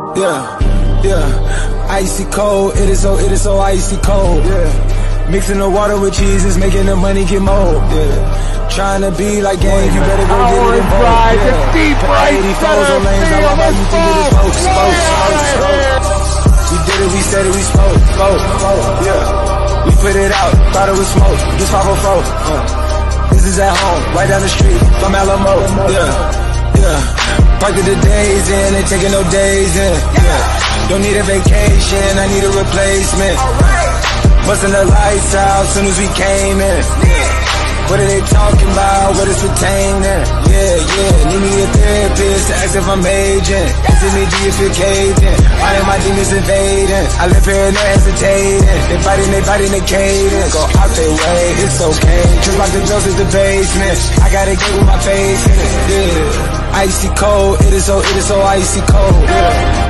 Yeah. Icy cold, it is so icy cold. Yeah. Mixing the water with cheese is making the money get mold. Yeah. Trying to be like gang, you better go get it involved. Yeah. Deep right 84s on lanes, I love how you think it is folks. We did it, we said it, we spoke, yeah. We put it out, thought it was smoke, just 504. This is at home, right down the street from Alamo, yeah. Parking the days in, ain't taking no days in, yeah. Don't need a vacation, I need a replacement. Busting the lights out soon as we came in, yeah. What are they talking about? What is retaining? Yeah. Need me a therapist to ask if I'm aging. Is it me if you're caving? Why am my demons invading? I live here and they're hesitating. They biting the cadence. Go out their way, it's okay. Just like the Jones is the basement. I gotta get with my face in it. Yeah. Icy cold, it is so icy cold. Yeah.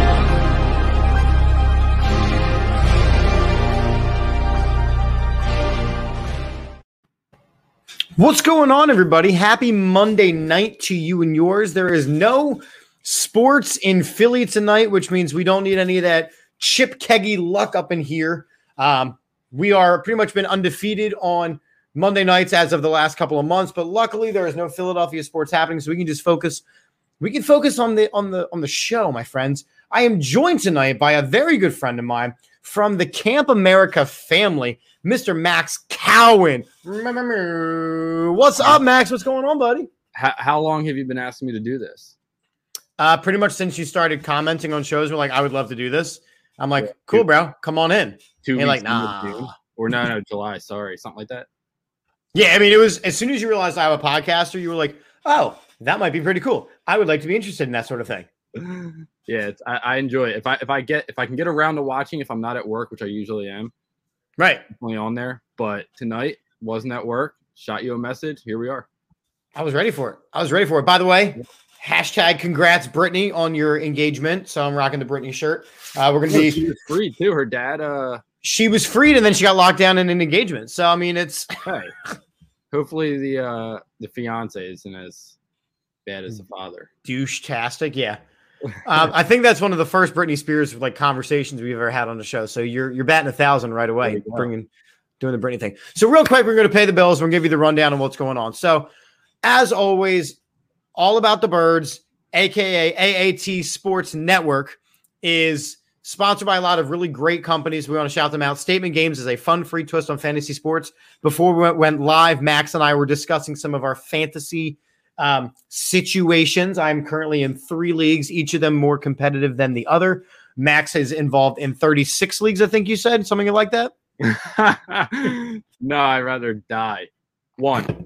What's going on, everybody? Happy Monday night to you and yours. There is no sports in Philly tonight, which means we don't need any of that Chip Keggy luck up in here. We are pretty much been undefeated on Monday nights as of the last couple of months, but luckily there is no Philadelphia sports happening, so we can just focus. We can focus on the show, my friends. I am joined tonight by a very good friend of mine from the Camp America family, Mr. Max Cowan. What's up, Max? What's going on, buddy? How long have you been asking me to do this? Pretty much since you started commenting on shows. We're like, I would love to do this. I'm like, cool, bro. Come on in. 2 weeks like, nah. Or no, July. Sorry, something like that. Yeah, I mean, it was as soon as you realized I have a podcaster, you were like, oh, that might be pretty cool. I would like to be interested in that sort of thing. Yeah, I enjoy it. If I can get around to watching, if I'm not at work, which I usually am, right, definitely on there. But tonight wasn't at work. Shot you a message. Here we are. I was ready for it. By the way, hashtag congrats Brittany on your engagement. So I'm rocking the Brittany shirt. We're gonna be. She was freed too. Her dad. She was freed and then she got locked down in an engagement. So I mean, it's. Hey, hopefully the fiance isn't as bad as the father. Douche-tastic, yeah. I think that's one of the first Britney Spears like conversations we've ever had on the show. So you're batting 1,000 right away, doing the Britney thing. So real quick, we're going to pay the bills. We're going to give you the rundown of what's going on. So as always, All About the Birds, aka AAT Sports Network, is sponsored by a lot of really great companies. We want to shout them out. Statement Games is a fun, free twist on fantasy sports. Before we went live, Max and I were discussing some of our fantasy situations. I'm currently in 3 leagues, each of them more competitive than the other. Max is involved in 36 leagues, I think you said, something like that. No, I'd rather die. 1.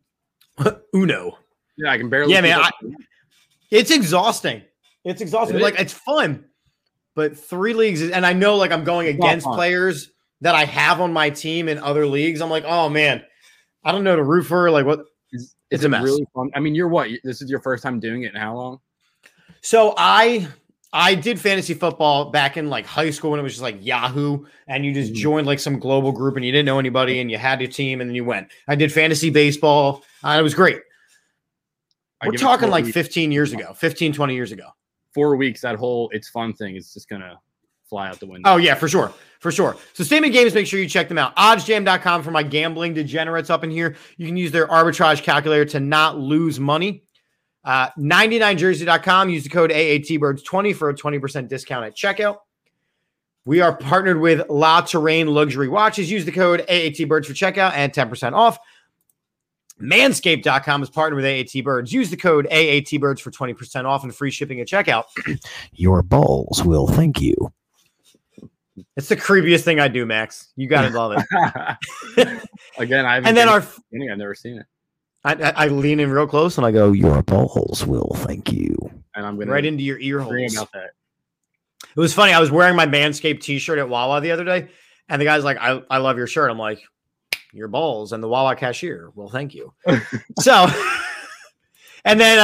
Uno. Yeah, I can barely. Yeah, man. It's exhausting. It's exhausting. Like, it's fun. But 3 leagues, and I know like I'm going against players that I have on my team in other leagues. I'm like, oh man, I don't know to root for. Like, what? It's a mess. Really fun. I mean, you're what? This is your first time doing it in how long? So I did fantasy football back in like high school when it was just like Yahoo, and you just joined like some global group and you didn't know anybody and you had your team and then you went. I did fantasy baseball. It was great. We're talking like 15 years ago, 15, 20 years ago. 4 weeks, that whole it's fun thing is just going to fly out the window. Oh, yeah, for sure. For sure. So Statement Games, make sure you check them out. Oddsjam.com for my gambling degenerates up in here. You can use their arbitrage calculator to not lose money. 99jersey.com. Use the code AATBirds20 for a 20% discount at checkout. We are partnered with La Terrain Luxury Watches. Use the code AATBirds for checkout and 10% off. Manscaped.com is partnered with AAT Birds. Use the code AATBirds for 20% off and free shipping at checkout. Your balls will thank you. It's the creepiest thing I do, Max. You got to love it. Again, I've never seen it. I lean in real close and I go, your balls will thank you. And I'm going right into your ear holes. About that. It was funny. I was wearing my Manscaped t-shirt at Wawa the other day, and the guy's like, I love your shirt. I'm like, your balls. And the Wawa cashier, well, thank you. So, and then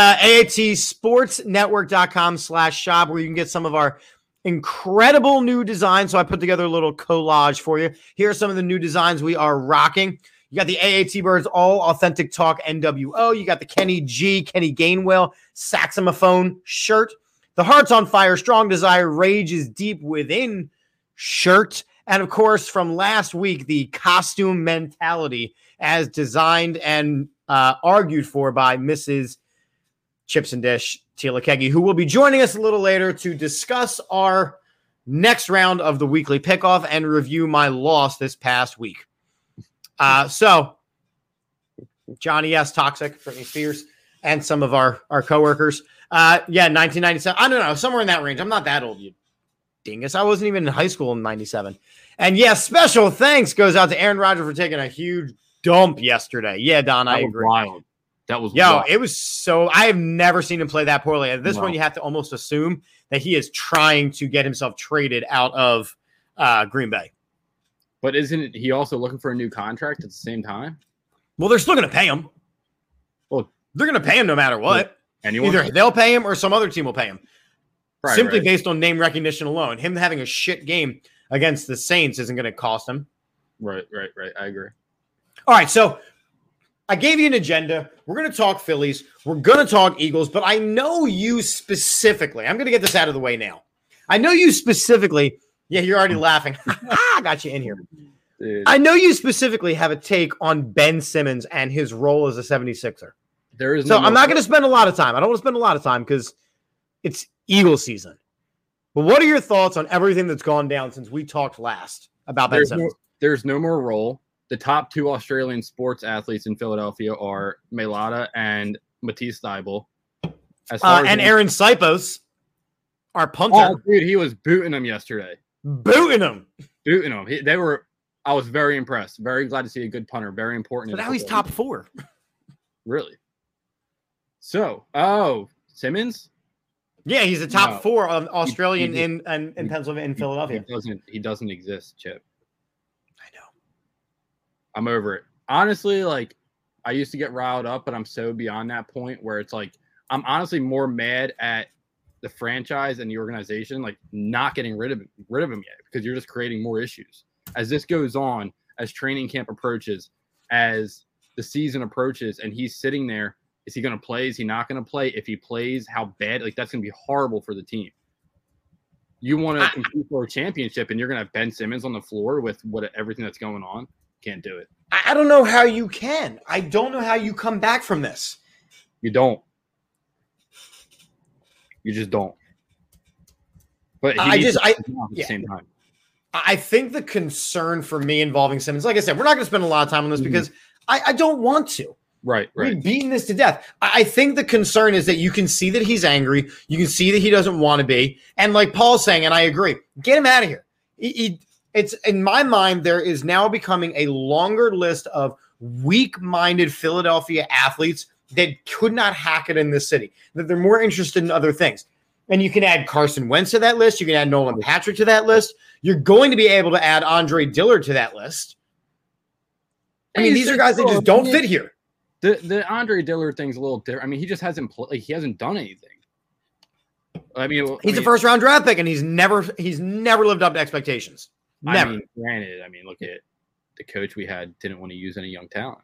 AATSportsNetwork.com/shop, where you can get some of our incredible new designs. So I put together a little collage for you. Here are some of the new designs we are rocking. You got the AAT Birds All Authentic Talk NWO. You got the Kenny Gainwell saxophone shirt. The Heart's on Fire, Strong Desire, Rage is Deep Within shirt. And of course, from last week, the Costume Mentality as designed and argued for by Mrs. Chips and Dish, Tila Kegi, who will be joining us a little later to discuss our next round of the weekly pickoff and review my loss this past week. So Johnny S. Toxic, Britney Spears, and some of our coworkers. 1997. I don't know, somewhere in that range. I'm not that old, you dingus. I wasn't even in high school in 97. And yes, special thanks goes out to Aaron Rodgers for taking a huge dump yesterday. Yeah, Don, I agree. Wild. That was wild. It was so. I have never seen him play that poorly. At this point, you have to almost assume that he is trying to get himself traded out of Green Bay. But isn't he also looking for a new contract at the same time? Well, they're still going to pay him. Well, they're going to pay him no matter what. Either they'll pay him or some other team will pay him. Simply based on name recognition alone. Him having a shit game against the Saints isn't going to cost him. Right. I agree. All right, so I gave you an agenda. We're going to talk Phillies. We're going to talk Eagles, but I know you specifically. I'm going to get this out of the way now. I know you specifically. Yeah, you're already laughing. I got you in here. Dude. I know you specifically have a take on Ben Simmons and his role as a 76er. I'm not going to spend a lot of time. I don't want to spend a lot of time because it's Eagles season. But what are your thoughts on everything that's gone down since we talked last about Ben Simmons? There's no more role. The top two Australian sports athletes in Philadelphia are Mailata and Matisse Thybulle. And Aaron Sipos, our punter. Oh, dude, he was booting them yesterday. Booting them. I was very impressed. Very glad to see a good punter. Very important. But now he's top 4. Really? So, Simmons? Yeah, he's a top 4 Australian in Pennsylvania, in Philadelphia. He doesn't exist, Chip. I know. I'm over it. Honestly, like, I used to get riled up, but I'm so beyond that point where it's like, I'm honestly more mad at the franchise and the organization, like, not getting rid of him yet, because you're just creating more issues. As this goes on, as training camp approaches, as the season approaches, and he's sitting there, is he going to play? Is he not going to play? If he plays, how bad? Like, that's going to be horrible for the team. You want to compete for a championship, and you're going to have Ben Simmons on the floor with everything that's going on? Can't do it. I don't know how you can. I don't know how you come back from this. You don't. You just don't. But at the same time. I think the concern for me involving Simmons, like I said, we're not going to spend a lot of time on this because I don't want to. Right. We've beaten this to death. I think the concern is that you can see that he's angry. You can see that he doesn't want to be. And like Paul's saying, and I agree, get him out of here. It's in my mind, there is now becoming a longer list of weak-minded Philadelphia athletes that could not hack it in this city, that they're more interested in other things. And you can add Carson Wentz to that list. You can add Nolan Patrick to that list. You're going to be able to add Andre Dillard to that list. I mean, these are guys that just don't fit here. The Andre Dillard thing's a little different. I mean, he just hasn't he hasn't done anything. He's a first-round draft pick, and he's never lived up to expectations. Never. Granted, look at the coach we had didn't want to use any young talent.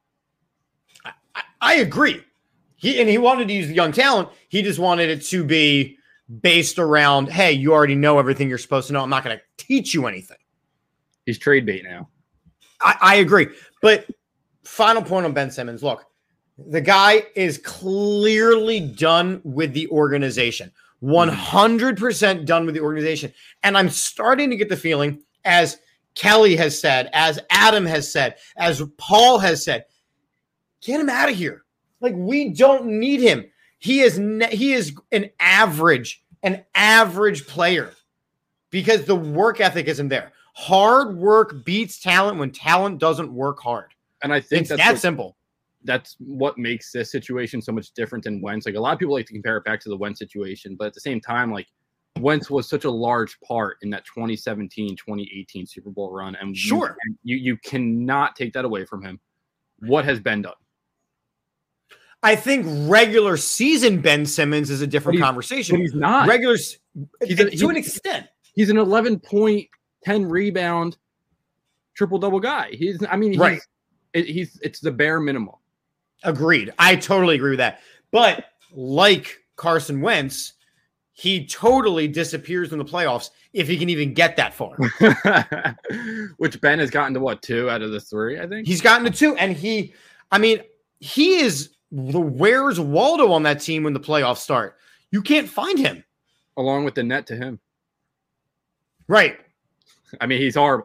I agree. He wanted to use the young talent. He just wanted it to be based around, hey, you already know everything you're supposed to know. I'm not going to teach you anything. He's trade bait now. I agree. But final point on Ben Simmons. Look, the guy is clearly done with the organization. 100% done with the organization. And I'm starting to get the feeling, as Kelly has said, as Adam has said, as Paul has said, get him out of here. Like, we don't need him. He is an average player because the work ethic isn't there. Hard work beats talent when talent doesn't work hard. And I think it's that simple. That's what makes this situation so much different than Wentz. Like, a lot of people like to compare it back to the Wentz situation, but at the same time, like, Wentz was such a large part in that 2017-2018 Super Bowl run. And sure, you cannot take that away from him. What has Ben done? I think regular season Ben Simmons is a different conversation. But he's not. To an extent. He's an 11-point, 10 rebound, triple-double guy. It's the bare minimum. Agreed. I totally agree with that. But like Carson Wentz, he totally disappears in the playoffs if he can even get that far. Which Ben has gotten to what, 2 out of the 3, I think? He's gotten to 2, and he is the Where's Waldo on that team when the playoffs start. You can't find him. Along with the net to him. Right. I mean, he's horrible.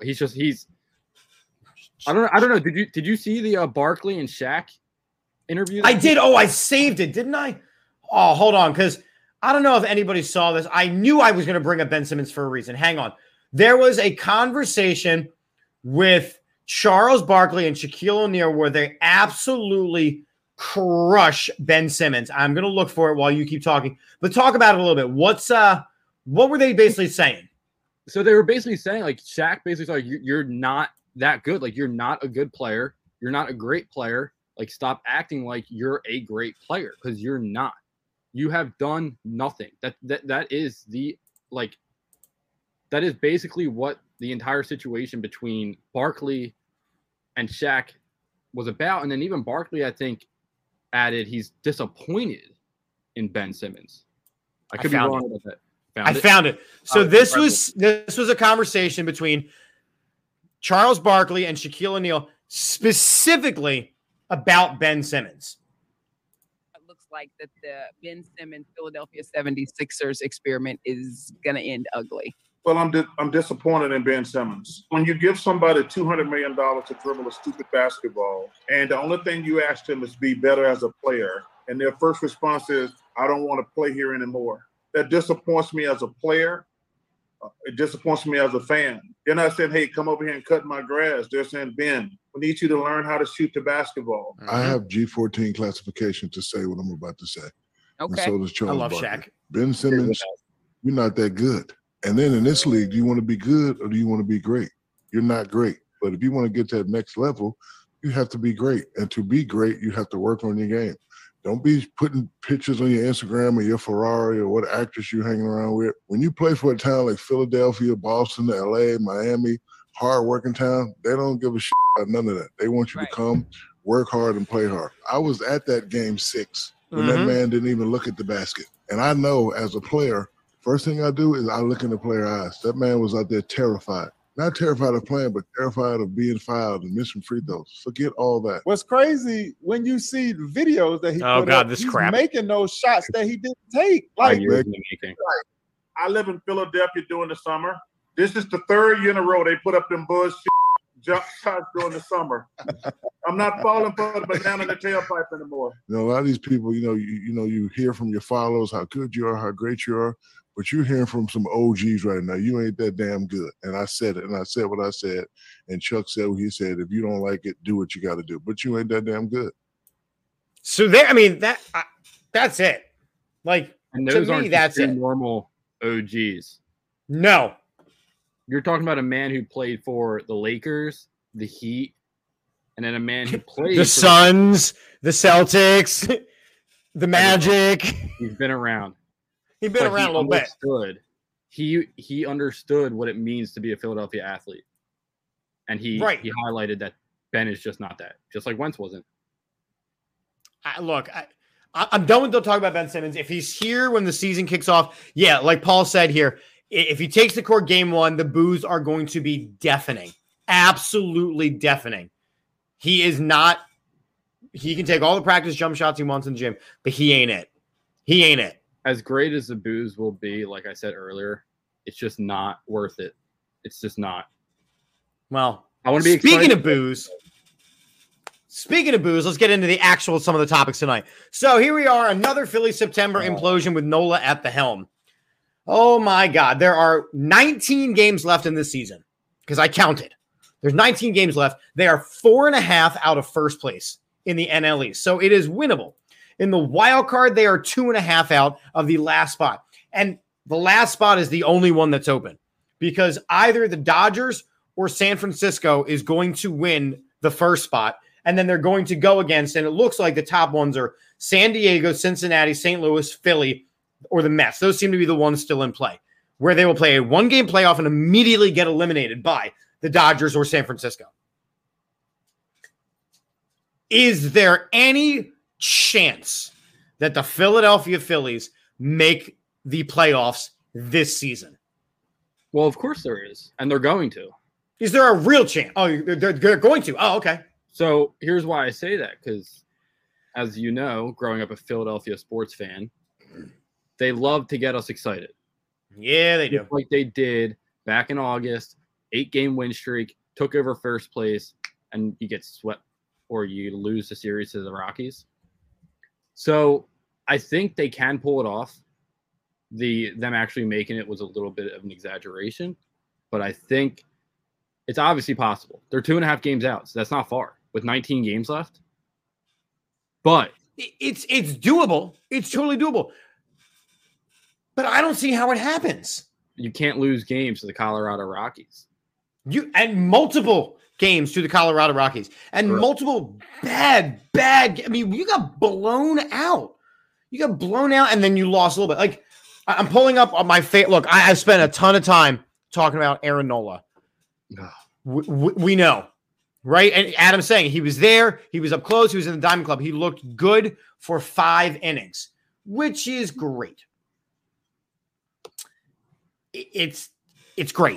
I don't know. Did you see the Barkley and Shaq interview? I did. Oh, I saved it, didn't I? Oh, hold on, because I don't know if anybody saw this. I knew I was going to bring up Ben Simmons for a reason. Hang on. There was a conversation with Charles Barkley and Shaquille O'Neal where they absolutely crush Ben Simmons. I'm going to look for it while you keep talking, but talk about it a little bit. What were they basically saying? So they were basically saying, like, Shaq basically said, like, you're not that good. Like, you're not a good player. You're not a great player. Like, stop acting like you're a great player, because you're not. You have done nothing. That is that is basically what the entire situation between Barkley and Shaq was about. And then even Barkley, I think, added he's disappointed in Ben Simmons. I could be wrong about that. I found it. So this was a conversation between Charles Barkley and Shaquille O'Neal specifically about Ben Simmons. It looks like that the Ben Simmons Philadelphia 76ers experiment is going to end ugly. Well, I'm disappointed in Ben Simmons. When you give somebody $200 million to dribble a stupid basketball, and the only thing you ask them is be better as a player, and their first response is, I don't want to play here anymore. That disappoints me as a player. It disappoints me as a fan. They're not saying, hey, come over here and cut my grass. They're saying, Ben, we need you to learn how to shoot the basketball. I have G14 classification to say what I'm about to say. Okay. And so does Charles I love Barkley. Shaq. Ben Simmons, you're not that good. And then in this league, do you want to be good or do you want to be great? You're not great. But if you want to get to that next level, you have to be great. And to be great, you have to work on your game. Don't be putting pictures on your Instagram or your Ferrari or what actress you're hanging around with. When you play for a town like Philadelphia, Boston, LA, Miami, hard-working town, they don't give a shit about none of that. They want you to come, work hard, and play hard. I was at that game 6 when that man didn't even look at the basket. And I know as a player, first thing I do is I look in the player's eyes. That man was out there terrified. Not terrified of playing, but terrified of being fouled and missing free throws. Forget all that. What's crazy when you see the videos that he put up, he's making those shots that he didn't take. Like, I live in Philadelphia during the summer. This is the 3rd year in a row they put up them bullshit jump shots during the summer. I'm not falling for the banana in the tailpipe anymore. You know, a lot of these people, you hear from your followers how good you are, how great you are. But you're hearing from some OGs right now. You ain't that damn good. And I said it, and I said what I said. And Chuck said what he said. If you don't like it, do what you got to do. But you ain't that damn good. So that's it. Like, and those to me, that's it. Normal OGs. No. You're talking about a man who played for the Lakers, the Heat, and then a man who played the Suns, the Celtics, the Magic. He's been around. He's been around a little bit. He understood what it means to be a Philadelphia athlete. And he highlighted that Ben is just not that. Just like Wentz wasn't. I'm done with the talk about Ben Simmons. If he's here when the season kicks off, yeah, like Paul said here, if he takes the court game 1, the boos are going to be deafening. Absolutely deafening. He is not – he can take all the practice jump shots he wants in the gym, but he ain't it. He ain't it. As great as the boos will be, like I said earlier, it's just not worth it. It's just not. Well, I want to be speaking of booze, let's get into some of the topics tonight. So here we are, another Philly September implosion with Nola at the helm. Oh my God. There are 19 games left in this season because I counted. There's 19 games left. They are 4.5 out of first place in the NL East. So it is winnable. In the wild card, they are 2.5 out of the last spot. And the last spot is the only one that's open because either the Dodgers or San Francisco is going to win the first spot. And then they're going to go against, and it looks like the top ones are San Diego, Cincinnati, St. Louis, Philly, or the Mets. Those seem to be the ones still in play, where they will play a 1-game playoff and immediately get eliminated by the Dodgers or San Francisco. Is there any chance that the Philadelphia Phillies make the playoffs this season? Well, of course there is, and they're going to. Is there a real chance? Oh, they're going to. Oh, okay. So here's why I say that, because as you know, growing up a Philadelphia sports fan, they love to get us excited. Yeah, they do. Like they did back in August, 8-game win streak, took over first place, and you get swept or you lose the series to the Rockies. So I think they can pull it off. Them actually making it was a little bit of an exaggeration, but I think it's obviously possible. They're 2.5 games out, so that's not far with 19 games left. But it's doable. It's totally doable. But I don't see how it happens. You can't lose games to the Colorado Rockies. And multiple games to the Colorado Rockies. And Correct. Multiple bad. I mean, you got blown out. And then you lost a little bit. Like, I'm pulling up on my face. Look, I've spent a ton of time talking about Aaron Nola. We know, right? And Adam's saying he was there. He was up close. He was in the Diamond Club. He looked good for 5 innings, which is great. It's great.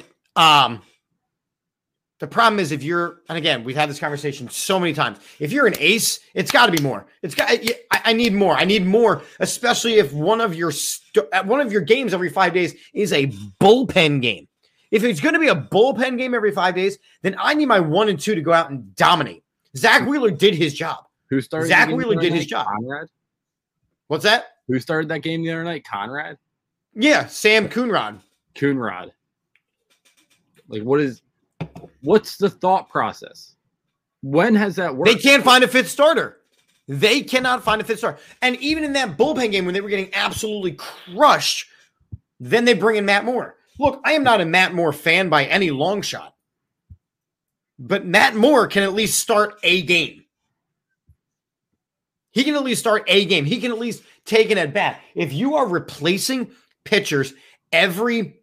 The problem is if you're, and again, we've had this conversation so many times. If you're an ace, it's got to be more. I need more. I need more, especially if one of your games every 5 days is a bullpen game. If it's going to be a bullpen game every 5 days, then I need my 1 and 2 to go out and dominate. Zach Wheeler did his job. Who started? Zach Wheeler did his job. Conrad? What's that? Who started that game the other night? Conrad? Yeah, Sam Coonrod. Like, what's the thought process? When has that worked? They can't find a fifth starter. They cannot find a fifth starter. And even in that bullpen game when they were getting absolutely crushed, then they bring in Matt Moore. Look, I am not a Matt Moore fan by any long shot. But Matt Moore can at least start a game. He can at least start a game. He can at least take an at-bat. If you are replacing pitchers every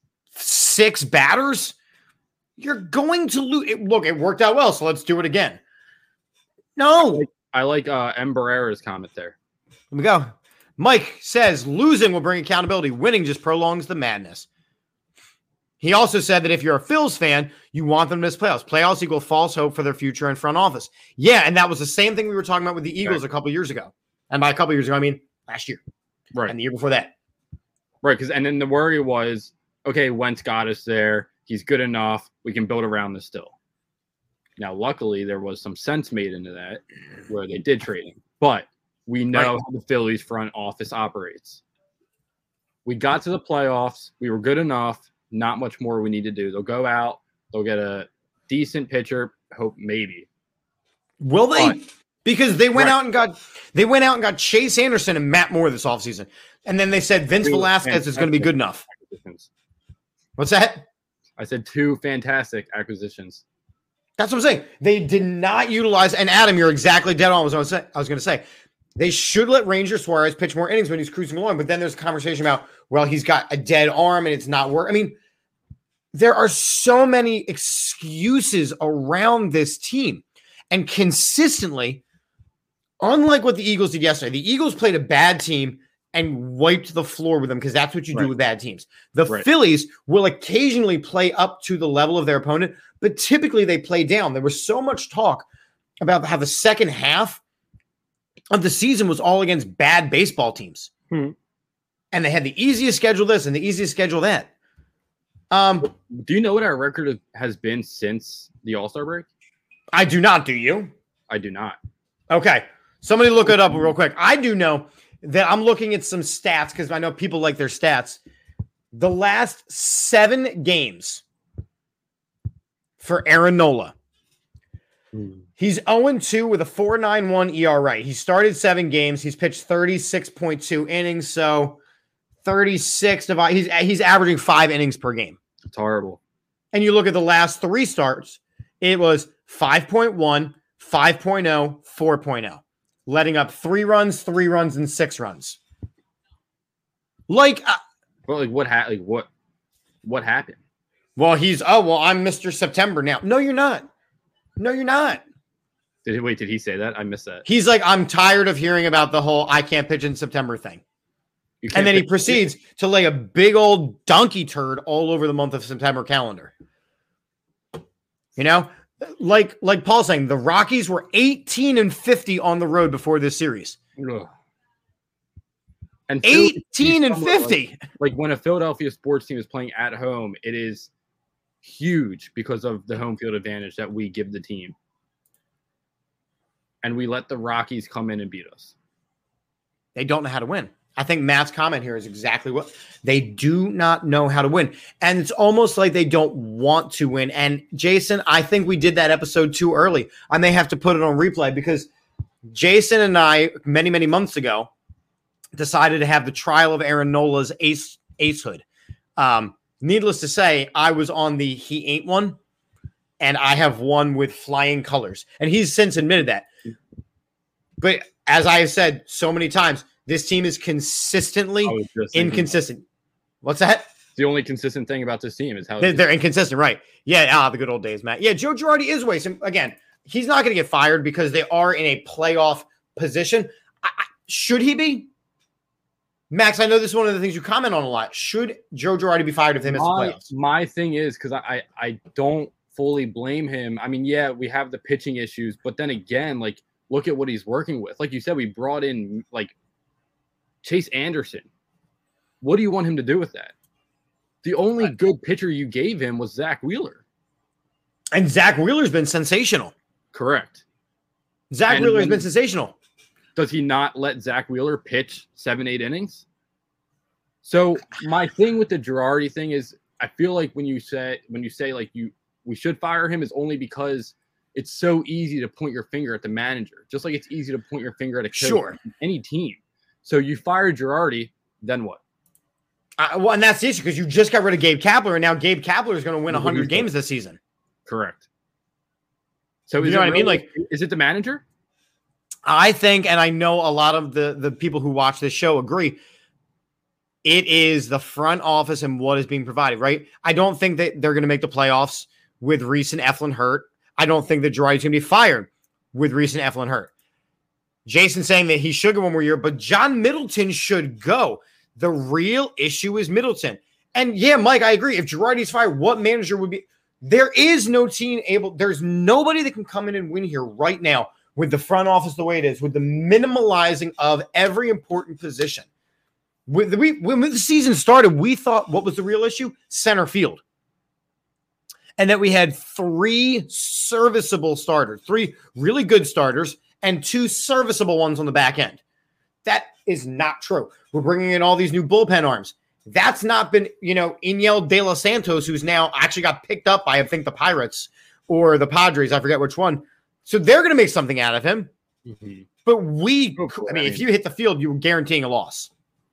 6 batters, you're going to lose. Look, it worked out well, so let's do it again. No. I like M. Barrera's comment there. Here we go. Mike says, losing will bring accountability. Winning just prolongs the madness. He also said that if you're a Phils fan, you want them to miss playoffs. Playoffs equal false hope for their future in front office. Yeah, and that was the same thing we were talking about with the Eagles a couple years ago. And by a couple years ago, I mean last year. Right. And the year before that. Right, and then the worry was, okay, Wentz got us there. He's good enough. We can build around this still. Now, luckily, there was some sense made into that where they did trade him. But we know how the Phillies front office operates. We got to the playoffs. We were good enough. Not much more we need to do. They'll go out. They'll get a decent pitcher. Hope maybe. Will they? Because they went out and got Chase Anderson and Matt Moore this offseason. And then they said Vince Velasquez is going to be good enough. What's that? I said 2 fantastic acquisitions. That's what I'm saying. They did not utilize, and Adam, you're exactly dead on what I was going to say. They should let Ranger Suarez pitch more innings when he's cruising along, but then there's a conversation about, well, he's got a dead arm and it's not working. I mean, there are so many excuses around this team. And consistently, unlike what the Eagles did yesterday, the Eagles played a bad team and wiped the floor with them because that's what you do with bad teams. The Phillies will occasionally play up to the level of their opponent, but typically they play down. There was so much talk about how the second half of the season was all against bad baseball teams. And they had the easiest schedule this and the easiest schedule that. Do you know what our record has been since the All-Star break? I do not. Do you? I do not. Okay. Somebody look it up real quick. I do know that I'm looking at some stats because I know people like their stats. The last 7 games for Aaron Nola. He's 0-2 with a 4.91 ERA. He started 7 games. He's pitched 36.2 innings. So 36 divided. He's averaging 5 innings per game. It's horrible. And you look at the last 3 starts, it was 5.1, 5.0, 4.0. Letting up 3 runs, 3 runs, and 6 runs. What happened? Well, I'm Mr. September now. No, you're not. Did he say that? I missed that. He's like, I'm tired of hearing about the whole I can't pitch in September thing. And then he proceeds to lay a big old donkey turd all over the month of September calendar. You know, like Paul's saying, the Rockies were 18-50 on the road before this series. Ugh. And 18-50. Like when a Philadelphia sports team is playing at home, it is huge because of the home field advantage that we give the team. And we let the Rockies come in and beat us. They don't know how to win. I think Matt's comment here is exactly what they do not know how to win. And it's almost like they don't want to win. And Jason, I think we did that episode too early. I may have to put it on replay because Jason and I, many, many months ago, decided to have the trial of Aaron Nola's acehood. Needless to say, I was on the he ain't one, and I have one with flying colors. And he's since admitted that. But as I have said so many times, this team is consistently inconsistent. What's that? The only consistent thing about this team is how they're inconsistent, right? Yeah, the good old days, Matt. Yeah, Joe Girardi is wasting. Again, he's not going to get fired because they are in a playoff position. Should he be? Max, I know this is one of the things you comment on a lot. Should Joe Girardi be fired if they miss the playoffs? My thing is, because I don't fully blame him. I mean, yeah, we have the pitching issues, but then again, like, look at what he's working with. Like you said, we brought in, like, Chase Anderson. What do you want him to do with that? The only good pitcher you gave him was Zach Wheeler. And Zach Wheeler's been sensational. Correct. Zach Wheeler's been sensational. Does he not let Zach Wheeler pitch 7-8 innings? So my thing with the Girardi thing is, I feel like when you say like we should fire him is only because it's so easy to point your finger at the manager, just like it's easy to point your finger at a coach, any team. So you fire Girardi, then what? Well, and that's the issue because you just got rid of Gabe Kapler, and now Gabe Kapler is going to win 100 games this season. Correct. So you know what I mean? Like, is it the manager? I think, and I know a lot of the people who watch this show agree, it is the front office and what is being provided, right? I don't think that they're going to make the playoffs with Reese and Eflin hurt. I don't think that Girardi's going to be fired with Reese and Eflin hurt. Jason saying that he should go one more year, but John Middleton should go. The real issue is Middleton. And yeah, Mike, I agree. If Girardi's fired, what manager would be? There is no team there's nobody that can come in and win here right now with the front office the way it is, with the minimalizing of every important position. When the season started, we thought, what was the real issue? Center field. And that we had 3 serviceable starters, 3 really good starters, and 2 serviceable ones on the back end. That is not true. We're bringing in all these new bullpen arms. That's not been, Inyel De Los Santos, who's now actually got picked up by, I think, the Pirates or the Padres. I forget which one. So they're going to make something out of him. Mm-hmm. But if you hit the field, you're guaranteeing a loss.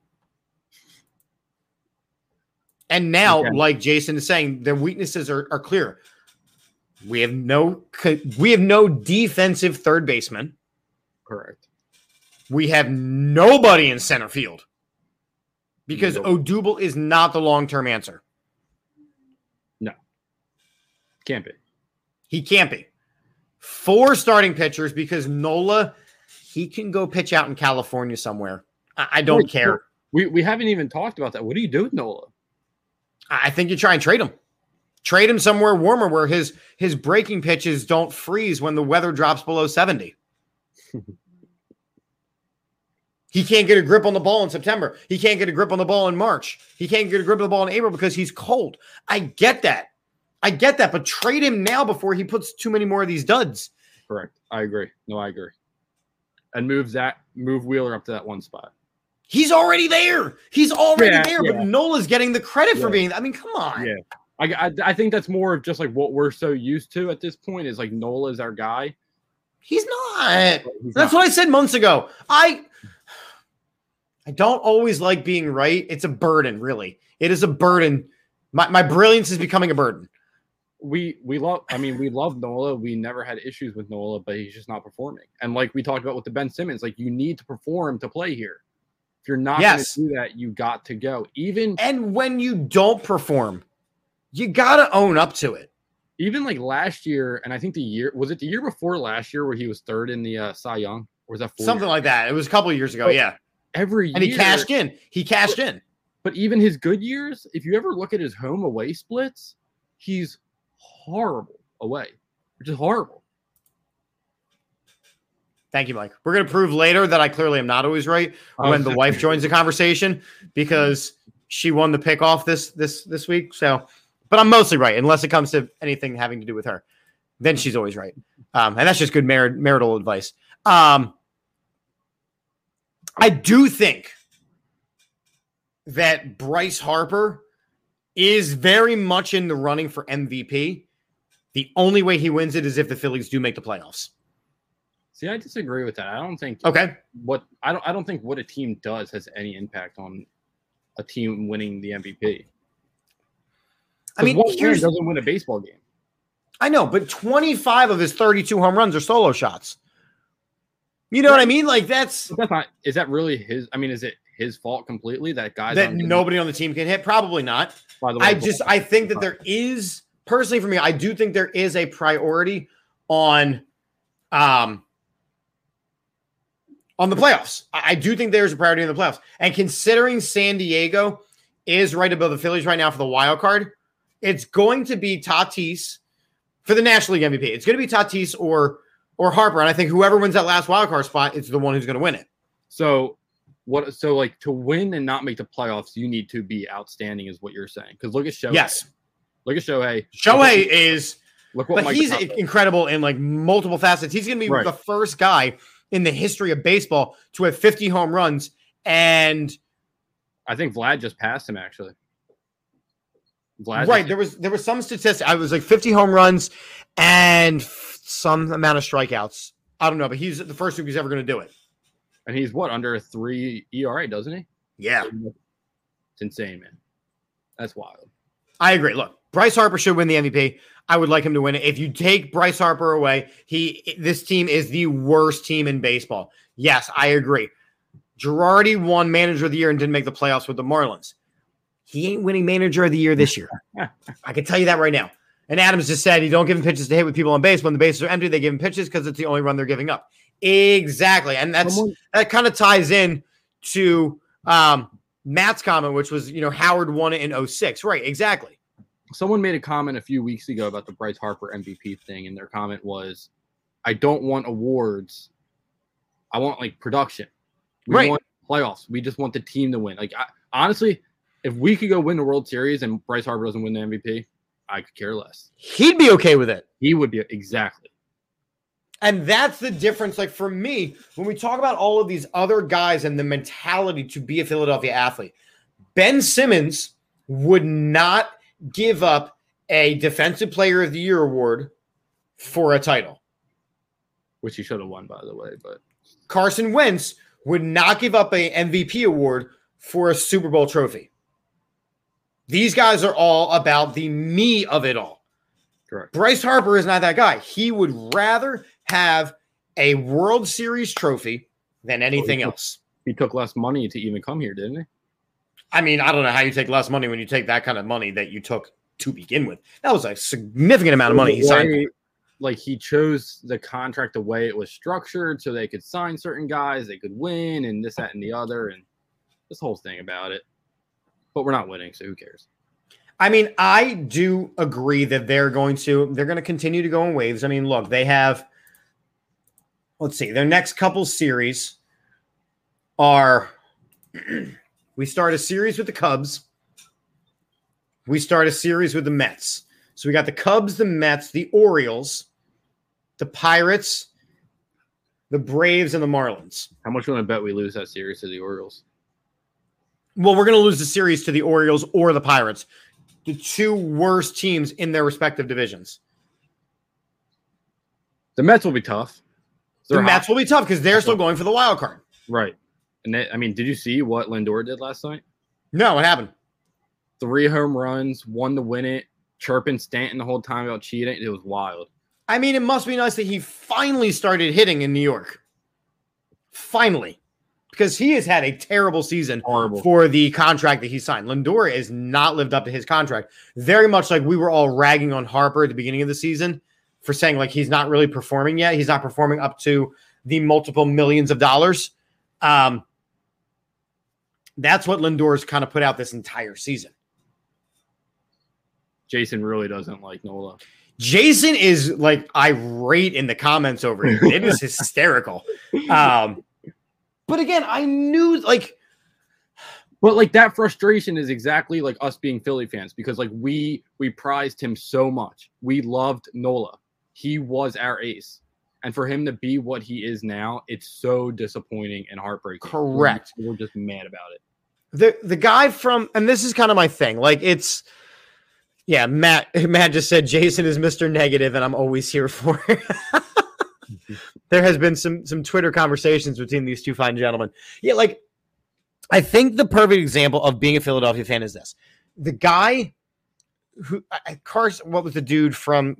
And now, like Jason is saying, their weaknesses are clear. We have no defensive third baseman. Correct. We have nobody in center field because Odubel is not the long-term answer. No. Can't be. He can't be. 4 starting pitchers because Nola, he can go pitch out in California somewhere. I don't care. We haven't even talked about that. What do you do with Nola? I think you try and trade him. Trade him somewhere warmer where his breaking pitches don't freeze when the weather drops below 70. He can't get a grip on the ball in September. He can't get a grip on the ball in March. He can't get a grip on the ball in April because he's cold. I get that. But trade him now before he puts too many more of these duds. Correct. I agree. No, I agree. And move Wheeler up to that one spot. He's already there. But Nola's getting the credit for being. I mean, come on. Yeah. I think that's more of just like what we're so used to at this point is like Nola is our guy. He's not. That's what I said months ago. I don't always like being right. It's a burden, really. It is a burden. My brilliance is becoming a burden. We love Nola. We never had issues with Nola, but he's just not performing. And like we talked about with the Ben Simmons, like you need to perform to play here. If you're not going to do that, you got to go. And when you don't perform, you got to own up to it. Even like last year, and I think the year before last year where he was 3rd in the Cy Young? Or was that 4 something like that? It was a couple of years ago, yeah. every year. And he cashed in. He cashed in. But even his good years, if you ever look at his home away splits, he's horrible away, which is horrible. Thank you, Mike. We're going to prove later that I clearly am not always right when the wife joins the conversation because she won the pick off this week. So, but I'm mostly right unless it comes to anything having to do with her. Then she's always right. And that's just good marital advice. I do think that Bryce Harper is very much in the running for MVP. The only way he wins it is if the Phillies do make the playoffs. See, I disagree with that. I don't think I don't think what a team does has any impact on a team winning the MVP. I mean, one man doesn't win a baseball game. I know, but 25 of his 32 home runs are solo shots. You know what I mean? Like that's not. Is that really his? I mean, is it his fault completely that guys that nobody on the team can hit? Probably not. By the way, I think that there is personally for me. I do think there is a priority on the playoffs. I do think there's a priority in the playoffs, and considering San Diego is right above the Phillies right now for the wild card, it's going to be Tatis for the National League MVP. It's going to be Tatis or Harper, and I think whoever wins that last wild card spot is the one who's going to win it. So what? So like to win and not make the playoffs, you need to be outstanding, is what you're saying. Because look at Shohei. Yes, look at Shohei. Shohei is. Look what but he's incredible in like multiple facets. He's going to be the first guy in the history of baseball to have 50 home runs, and I think Vlad just passed him actually. There was some statistic. I was like 50 home runs and some amount of strikeouts. I don't know, but he's the first who's ever going to do it. And he's under a 3 ERA, doesn't he? Yeah, it's insane, man. That's wild. I agree. Look, Bryce Harper should win the MVP. I would like him to win it. If you take Bryce Harper away, this team is the worst team in baseball. Yes, I agree. Girardi won Manager of the Year and didn't make the playoffs with the Marlins. He ain't winning Manager of the Year this year. I can tell you that right now. And Adams just said you don't give him pitches to hit with people on base. When the bases are empty, they give him pitches because it's the only run they're giving up. Exactly. And that kind of ties in to Matt's comment, which was, Howard won it in 2006. Right, exactly. Someone made a comment a few weeks ago about the Bryce Harper MVP thing, and their comment was, I don't want awards. I want, production. We want playoffs. We just want the team to win. Honestly, if we could go win the World Series and Bryce Harper doesn't win the MVP, I could care less. He'd be okay with it. He would be. Exactly. And that's the difference. Like for me, when we talk about all of these other guys and the mentality to be a Philadelphia athlete, Ben Simmons would not give up a Defensive Player of the Year award for a title. Which he should have won, by the way. But Carson Wentz would not give up a MVP award for a Super Bowl trophy. These guys are all about the me of it all. Correct. Bryce Harper is not that guy. He would rather have a World Series trophy than anything else. He took less money to even come here, didn't he? I mean, I don't know how you take less money when you take that kind of money that you took to begin with. That was a significant amount of money he signed. He chose the contract the way it was structured so they could sign certain guys, they could win, and this, that, and the other, and this whole thing about it. But we're not winning, so who cares? I mean, I do agree that they're going to continue to go in waves. I mean, look, they have, let's see, their next couple series are, we start a series with the Cubs. We start a series with the Mets. So we got the Cubs, the Mets, the Orioles, the Pirates, the Braves, and the Marlins. How much do you want to bet we lose that series to the Orioles? Well, we're going to lose the series to the Orioles or the Pirates, the two worst teams in their respective divisions. The Mets will be tough. The Mets will be tough because they're still going for the wild card. Right. And did you see what Lindor did last night? No, what happened? 3 home runs, 1 to win it, chirping Stanton the whole time about cheating. It was wild. I mean, it must be nice that he finally started hitting in New York. Finally. Because he has had a terrible season for the contract that he signed. Lindor has not lived up to his contract. Very much like we were all ragging on Harper at the beginning of the season for saying he's not really performing yet. He's not performing up to the multiple millions of dollars. That's what Lindor's kind of put out this entire season. Jason really doesn't like Nola. Jason is like irate in the comments over it. It is hysterical. But again, I knew like. But like that frustration is exactly like us being Philly fans because like we prized him so much. We loved Nola. He was our ace. And for him to be what he is now, it's so disappointing and heartbreaking. Correct. We're just mad about it. The guy from, and this is kind of my thing. Like it's, yeah, Matt just said Jason is Mr. Negative and I'm always here for it. There has been some Twitter conversations between these two fine gentlemen. Yeah, like, I think the perfect example of being a Philadelphia fan is this. The guy who Carson, what was the dude from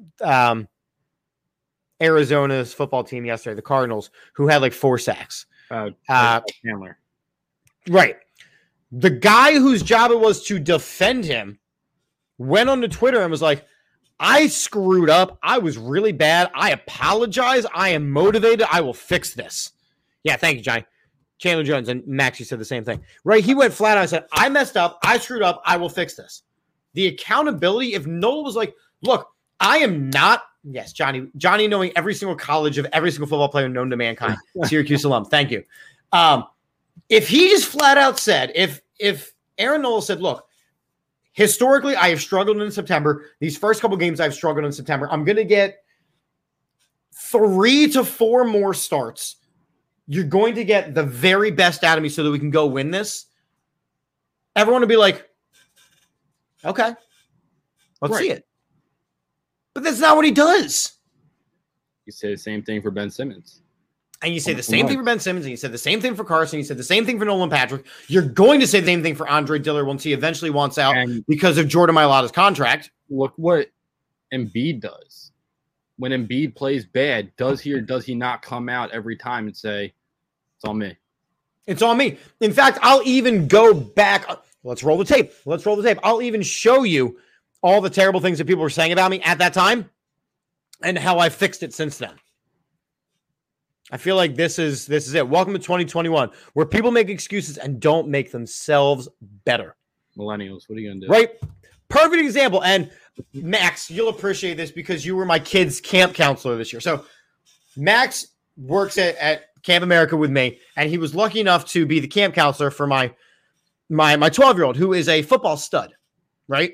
Arizona's football team yesterday, the Cardinals, who had like 4 sacks? Chandler. Right. The guy whose job it was to defend him went onto Twitter and was like, I screwed up. I was really bad. I apologize. I am motivated. I will fix this. Yeah, thank you, Johnny. Chandler Jones and Maxie said the same thing, right? He went flat out and said, I messed up. I screwed up. I will fix this. The accountability, if Nola was like, look, I am not, yes, Johnny knowing every single college of every single football player known to mankind, Syracuse alum. Thank you. If he just flat out said, if Aaron Nola said, look, historically, I have struggled in September. These first couple games I've struggled in September. I'm going to get 3 to 4 more starts. You're going to get the very best out of me so that we can go win this. Everyone would be like, okay, let's see it. But that's not what he does. You say the same thing for Ben Simmons. And you say the same thing for Ben Simmons, and you said the same thing for Carson. You said the same thing for Nolan Patrick. You're going to say the same thing for Andre Dillard once he eventually wants out because of Jordan Mailata's contract. Look what Embiid does. When Embiid plays bad, does he or does he not come out every time and say, it's on me? It's on me. In fact, I'll even go back. Let's roll the tape. I'll even show you all the terrible things that people were saying about me at that time and how I fixed it since then. I feel like this is it. Welcome to 2021, where people make excuses and don't make themselves better. Millennials, what are you going to do? Right? Perfect example. And Max, you'll appreciate this because you were my kid's camp counselor this year. So Max works at Camp America with me, and he was lucky enough to be the camp counselor for my 12-year-old, who is a football stud, right?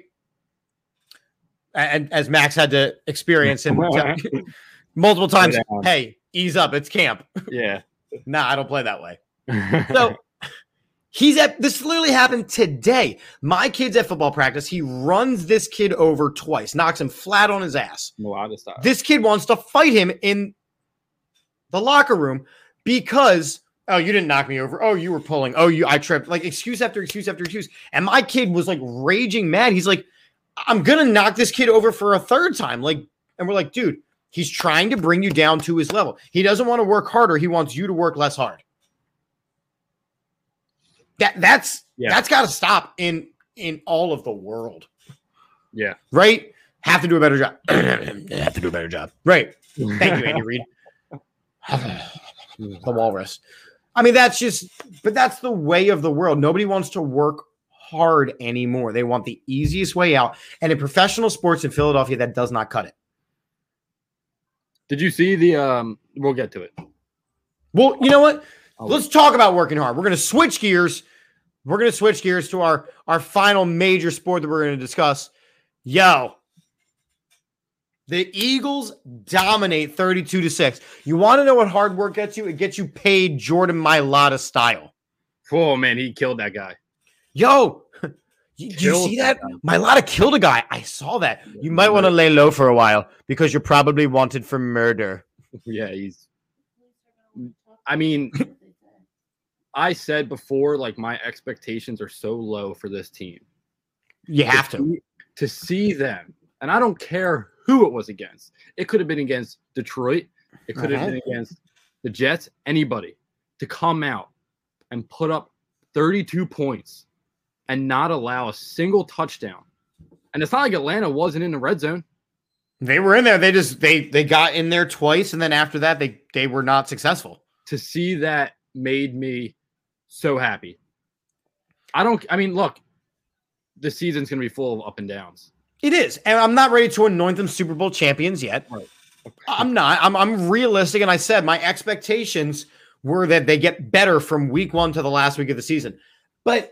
And as Max had to experience him multiple times, hey, ease up, it's camp. Yeah. Nah, I don't play that way. So this literally happened today. My kid's at football practice. He runs this kid over twice, knocks him flat on his ass. This kid wants to fight him in the locker room because, oh, you didn't knock me over. Oh, you were pulling. Oh, I tripped. Like excuse after excuse after excuse. And my kid was like raging mad. He's like, I'm going to knock this kid over for a third time. Like, and we're like, dude, he's trying to bring you down to his level. He doesn't want to work harder. He wants you to work less hard. That's got to stop in all of the world. Yeah. Right? Have to do a better job. Right. Thank you, Andy Reid. The walrus. I mean, that's the way of the world. Nobody wants to work hard anymore. They want the easiest way out. And in professional sports in Philadelphia, that does not cut it. Did you see we'll get to it. Well, you know what? Let's talk about working hard. We're going to switch gears. We're going to switch gears to our final major sport that we're going to discuss. The Eagles dominate 32-6. You want to know what hard work gets you? It gets you paid Jordan Mailata style. Oh, man, he killed that guy. Did you see that? Mailata killed a guy. I saw that. You might want to lay low for a while because you're probably wanted for murder. Yeah, I said before, like, my expectations are so low for this team. You have to see them, and I don't care who it was against. It could have been against Detroit. It could have been against the Jets. Anybody to come out and put up 32 points and not allow a single touchdown. And it's not like Atlanta wasn't in the red zone. They were in there. They got in there twice, and then after that, they were not successful. To see that made me so happy. I mean, look, the season's going to be full of up and downs. It is. And I'm not ready to anoint them Super Bowl champions yet. Right. I'm not. I'm realistic. And I said my expectations were that they get better from week 1 to the last week of the season. But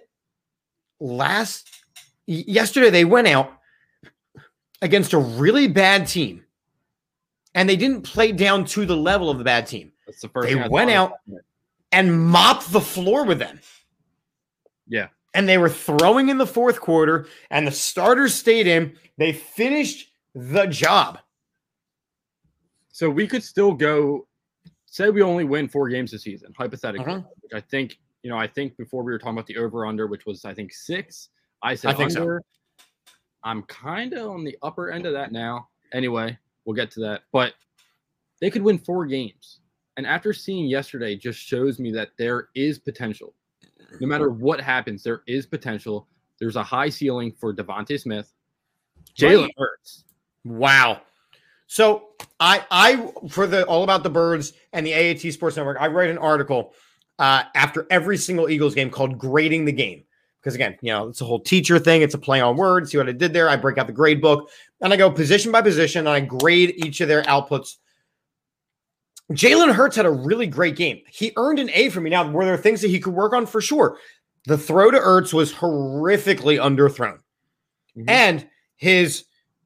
yesterday they went out against a really bad team. And they didn't play down to the level of the bad team. That's the first they went out and mopped the floor with them. Yeah. And they were throwing in the fourth quarter, and the starters stayed in. They finished the job. So we could still go, say we only win 4 games this season, hypothetically. Which I think, I think before we were talking about the over-under, which was, I think, 6. I said under. So. I'm kind of on the upper end of that now. Anyway, we'll get to that. But they could win 4 games. And after seeing yesterday just shows me that there is potential. No matter what happens, there is potential. There's a high ceiling for Devontae Smith, Jalen Hurts. Wow. So I for the All About the Birds and the AAT Sports Network, I write an article after every single Eagles game called Grading the Game. Because again, it's a whole teacher thing. It's a play on words. See what I did there? I break out the grade book and I go position by position and I grade each of their outputs. Jalen Hurts had a really great game. He earned an A for me. Now, were there things that he could work on? For sure. The throw to Ertz was horrifically underthrown. And it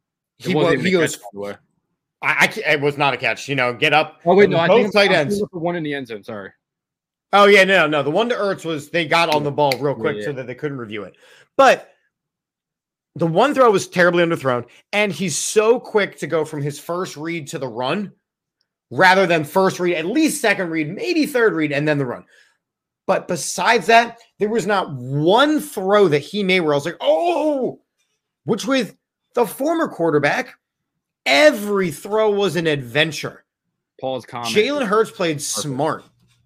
was not a catch. Get up. Oh, wait, no, I think tight ends. The one in the end zone, sorry. Oh, yeah, no. The one to Ertz was they got on the ball real quick so that they couldn't review it. But the one throw was terribly underthrown, and he's so quick to go from his first read to the run rather than first read, at least second read, maybe third read, and then the run. But besides that, there was not one throw that he made where I was like, oh, which with the former quarterback, every throw was an adventure. Paul's comment. Jalen Hurts played smart.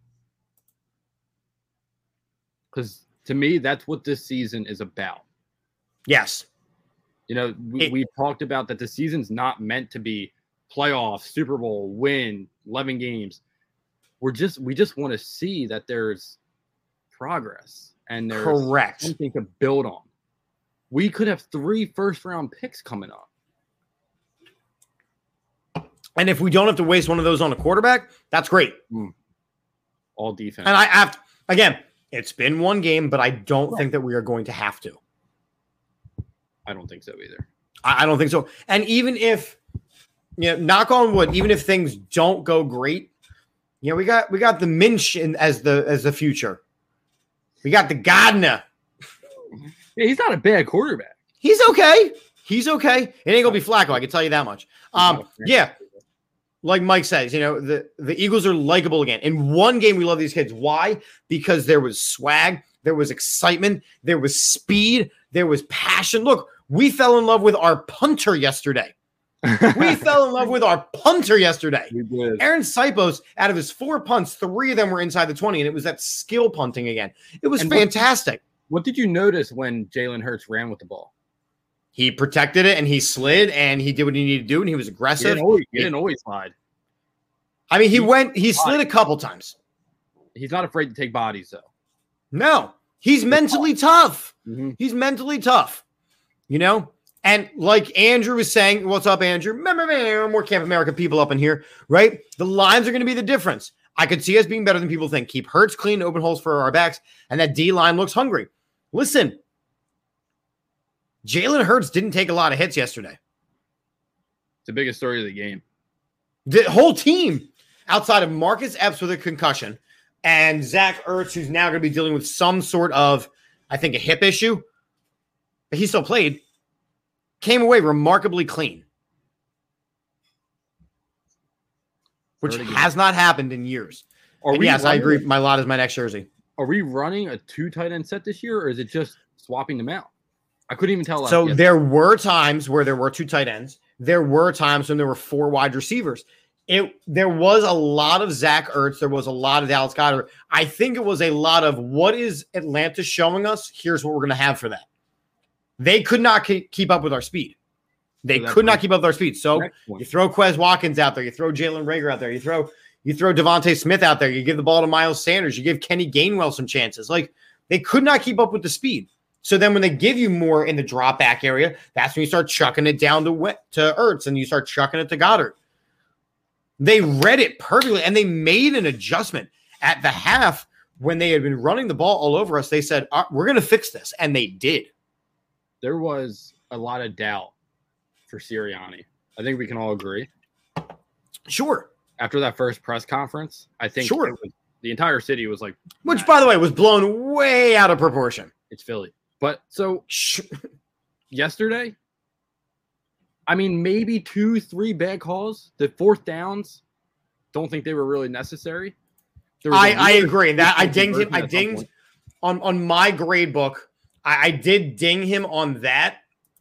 Because to me, that's what this season is about. Yes. We talked about that the season's not meant to be playoffs, Super Bowl, win, 11 games. We just want to see that there's progress and there's something to build on. We could have 3 first-round picks coming up. And if we don't have to waste one of those on a quarterback, that's great. All defense. And I have to, again, it's been 1 game, but I don't think that we are going to have to. I don't think so either. I don't think so. And even if, knock on wood, even if things don't go great, we got the Minch as the future. We got the Gardner. Yeah, he's not a bad quarterback. He's okay. It ain't gonna be Flacco. I can tell you that much. Yeah. Like Mike says, the Eagles are likable again. In 1 game, we love these kids. Why? Because there was swag, there was excitement, there was speed, there was passion. Look, we fell in love with our punter yesterday. We fell in love with our punter yesterday. We did. Aaron Sipos, out of his 4 punts, 3 of them were inside the 20, and it was that skill punting again. It was fantastic. What did you notice when Jalen Hurts ran with the ball? He protected it, and he slid, and he did what he needed to do, and he was aggressive. He didn't always slide. I mean, he slid a couple times. He's not afraid to take bodies, though. No, he's mentally tough. Mm-hmm. He's mentally tough, And like Andrew was saying, what's up, Andrew? More Camp America people up in here, right? The lines are going to be the difference. I could see us being better than people think. Keep Hurts clean, open holes for our backs, and that D line looks hungry. Listen, Jalen Hurts didn't take a lot of hits yesterday. It's the biggest story of the game. The whole team, outside of Marcus Epps with a concussion and Zach Ertz, who's now going to be dealing with some sort of, I think, a hip issue, but he still played, came away remarkably clean, which has not happened in years. Yes, I agree. My lot is my next jersey. Are we running a 2 tight end set this year, or is it just swapping them out? I couldn't even tell. So there were times where there were 2 tight ends. There were times when there were 4 wide receivers. There was a lot of Zach Ertz. There was a lot of Dallas Goedert. I think it was a lot of what is Atlanta showing us? Here's what we're going to have for that. They could not keep up with our speed. They could not keep up with our speed. So you throw Quez Watkins out there. You throw Jalen Reagor out there. You throw Devontae Smith out there. You give the ball to Miles Sanders. You give Kenny Gainwell some chances. Like, They could not keep up with the speed. So then when they give you more in the drop back area, that's when you start chucking it down to Ertz and you start chucking it to Goddard. They read it perfectly, and they made an adjustment at the half when they had been running the ball all over us. They said, we're going to fix this, and they did. There was a lot of doubt for Sirianni. I think we can all agree. Sure. After that first press conference, I think the entire city was like... Which, by the way, was blown way out of proportion. It's Philly. But so yesterday, I mean, maybe 2-3 bad calls. The fourth downs, don't think they were really necessary. I agree. That I dinged him. I dinged on my grade book. I did ding him on that.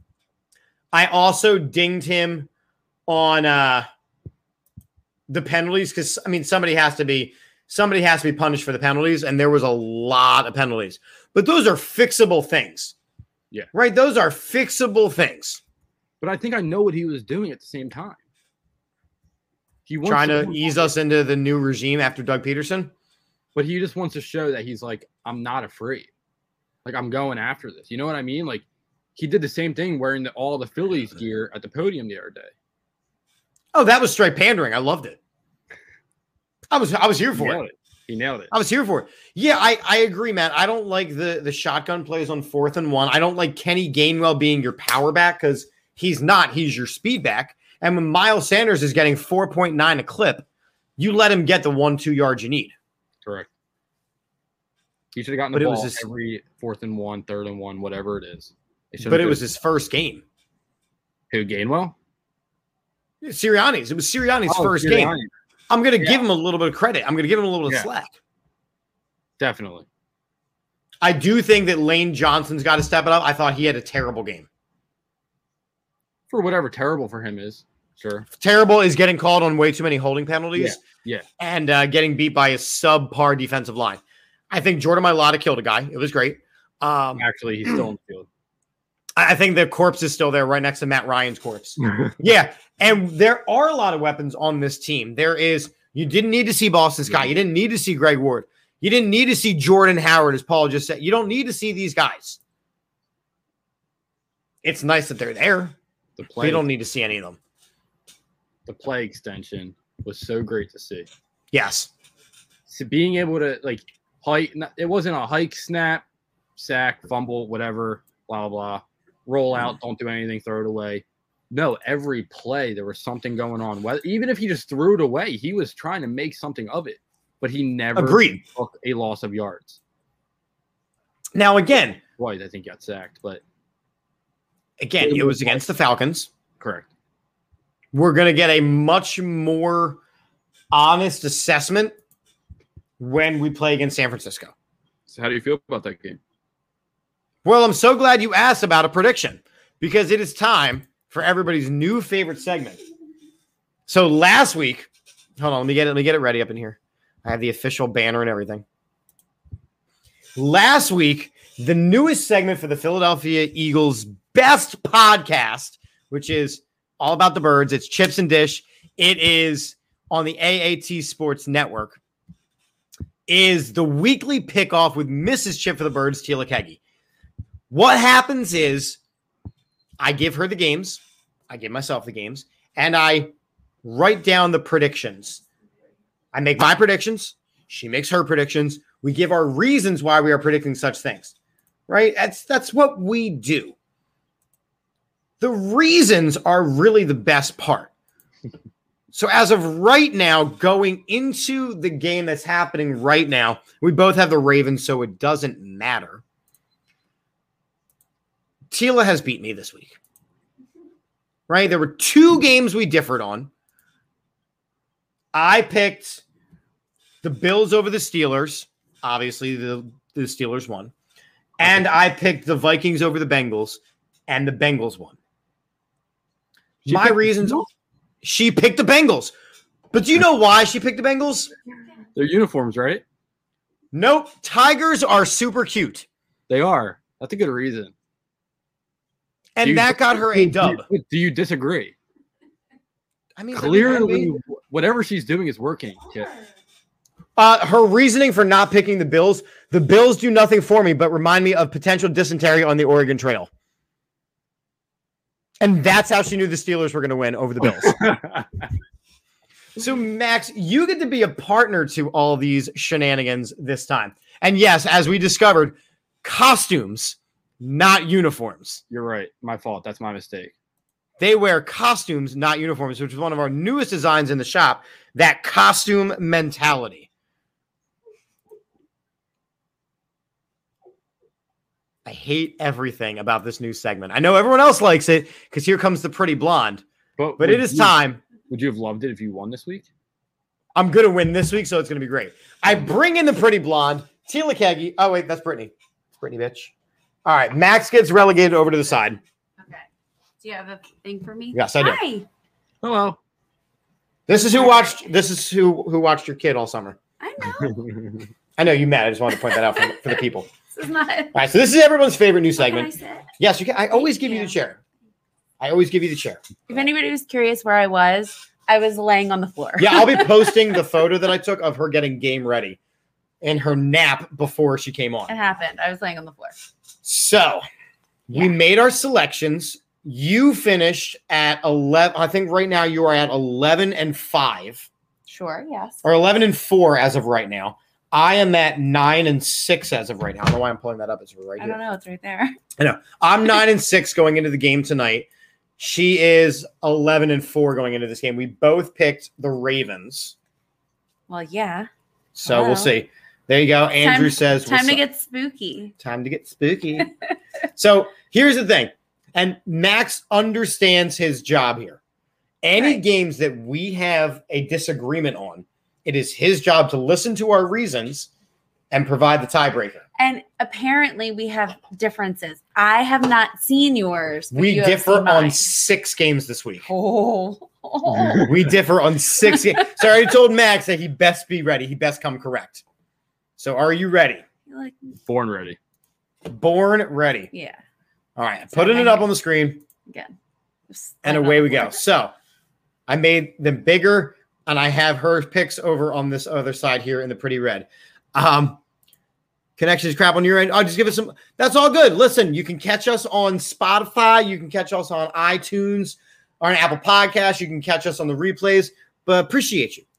I also dinged him on the penalties because I mean somebody has to be punished for the penalties, and there was a lot of penalties. But those are fixable things. Yeah. Right? Those are fixable things. But I think I know what he was doing at the same time. He wants trying to ease us into the new regime after Doug Peterson. But he just wants to show that he's like, I'm not afraid. Like, I'm going after this. You know what I mean? Like, he did the same thing wearing all the Phillies gear at the podium the other day. Oh, that was straight pandering. I loved it. I was here for it. He nailed it. I was here for it. Yeah, I agree, man. I don't like the shotgun plays on 4th and 1. I don't like Kenny Gainwell being your power back because he's not. He's your speed back. And when Miles Sanders is getting 4.9 a clip, you let him get the 1-2 yards you need. Correct. He should have gotten the ball every 4th and 1, 3rd and 1, whatever it is. But it was his first game. Who, Gainwell? Sirianni's. It was Sirianni's first game. I'm going to give him a little bit of credit. I'm going to give him a little bit of slack. Definitely. I do think that Lane Johnson's got to step it up. I thought he had a terrible game. For whatever terrible for him is. Sure. Terrible is getting called on way too many holding penalties. Yeah. And getting beat by a subpar defensive line. I think Jordan Mailata killed a guy. It was great. Actually, he's still in the field. I think the corpse is still there right next to Matt Ryan's corpse. Yeah. And there are a lot of weapons on this team. You didn't need to see Boston Scott. You didn't need to see Greg Ward. You didn't need to see Jordan Howard, as Paul just said. You don't need to see these guys. It's nice that they're there. You don't need to see any of them. The play extension was so great to see. Yes. So being able to, it wasn't a hike, snap, sack, fumble, whatever, blah, blah, roll out, don't do anything, throw it away. No, every play there was something going on. Even if he just threw it away, he was trying to make something of it, but he never took a loss of yards. Now, again, White, I think, got sacked, but again, it was against the Falcons. Correct. We're going to get a much more honest assessment when we play against San Francisco. So how do you feel about that game? Well, I'm so glad you asked about a prediction because it is time for everybody's new favorite segment. So last week, hold on, let me get it ready up in here. I have the official banner and everything. Last week, the newest segment for the Philadelphia Eagles best podcast, which is all about the birds. It's Chips and Dish. It is on the AAT Sports Network. Is the weekly pickoff with Mrs. Chip for the Birds, Tila Kegi. What happens is I give her the games. I give myself the games. And I write down the predictions. I make my predictions. She makes her predictions. We give our reasons why we are predicting such things. Right? That's what we do. The reasons are really the best part. So as of right now, going into the game that's happening right now, we both have the Ravens, so it doesn't matter. Tila has beat me this week. Right? There were 2 games we differed on. I picked the Bills over the Steelers. Obviously, the Steelers won. And I picked the Vikings over the Bengals, and the Bengals won. My reasons... She picked the Bengals. But do you know why she picked the Bengals? Their uniforms, right? Nope. Tigers are super cute. They are. That's a good reason. And that got her a dub. Do you disagree? I mean, clearly, whatever she's doing is working. Yeah. Her reasoning for not picking the Bills do nothing for me, but remind me of potential dysentery on the Oregon Trail. And that's how she knew the Steelers were going to win over the Bills. So, Max, you get to be a partner to all these shenanigans this time. And yes, as we discovered, costumes, not uniforms. You're right. My fault. That's my mistake. They wear costumes, not uniforms, which is one of our newest designs in the shop, that costume mentality. I hate everything about this new segment. I know everyone else likes it because here comes the pretty blonde. But it is time. Would you have loved it if you won this week? I'm going to win this week, so it's going to be great. I bring in the pretty blonde, Tila Kagi. Oh, wait, that's Brittany. It's Brittany, bitch. All right, Max gets relegated over to the side. Okay. Do you have a thing for me? Yes, I do. Hi. Hello. This is who watched your kid all summer. I know. I know you mad. I just wanted to point that out for the people. This is not. All right, so this is everyone's favorite new segment. Can I sit? Yes, you can. I always give you the chair. If anybody was curious where I was laying on the floor. Yeah, I'll be posting the photo that I took of her getting game ready and her nap before she came on. It happened. I was laying on the floor. So we made our selections. You finished at 11. I think right now you are at 11-5. Sure, yes. Or 11-4 as of right now. I am at 9-6 as of right now. I don't know why I'm pulling that up. It's right here. I don't know. It's right there. I know. I'm 9-6 going into the game tonight. She is 11-4 going into this game. We both picked the Ravens. Well, yeah. So we'll see. There you go. Andrew says, time to get spooky. Time to get spooky. So here's the thing. And Max understands his job here. Any games that we have a disagreement on, it is his job to listen to our reasons and provide the tiebreaker. And apparently we have differences. I have not seen yours. We differ on 6 games this week. We differ on 6 games. So I already told Max that he best be ready. He best come correct. So are you ready? Born ready. Born ready. Yeah. All right. Putting it up on the screen. Again. And away we go. So I made them bigger, and I have her picks over on this other side here in the pretty red. Connections crap on your end. I'll just give it some. That's all good. Listen, you can catch us on Spotify. You can catch us on iTunes or on Apple Podcasts. You can catch us on the replays. But appreciate you.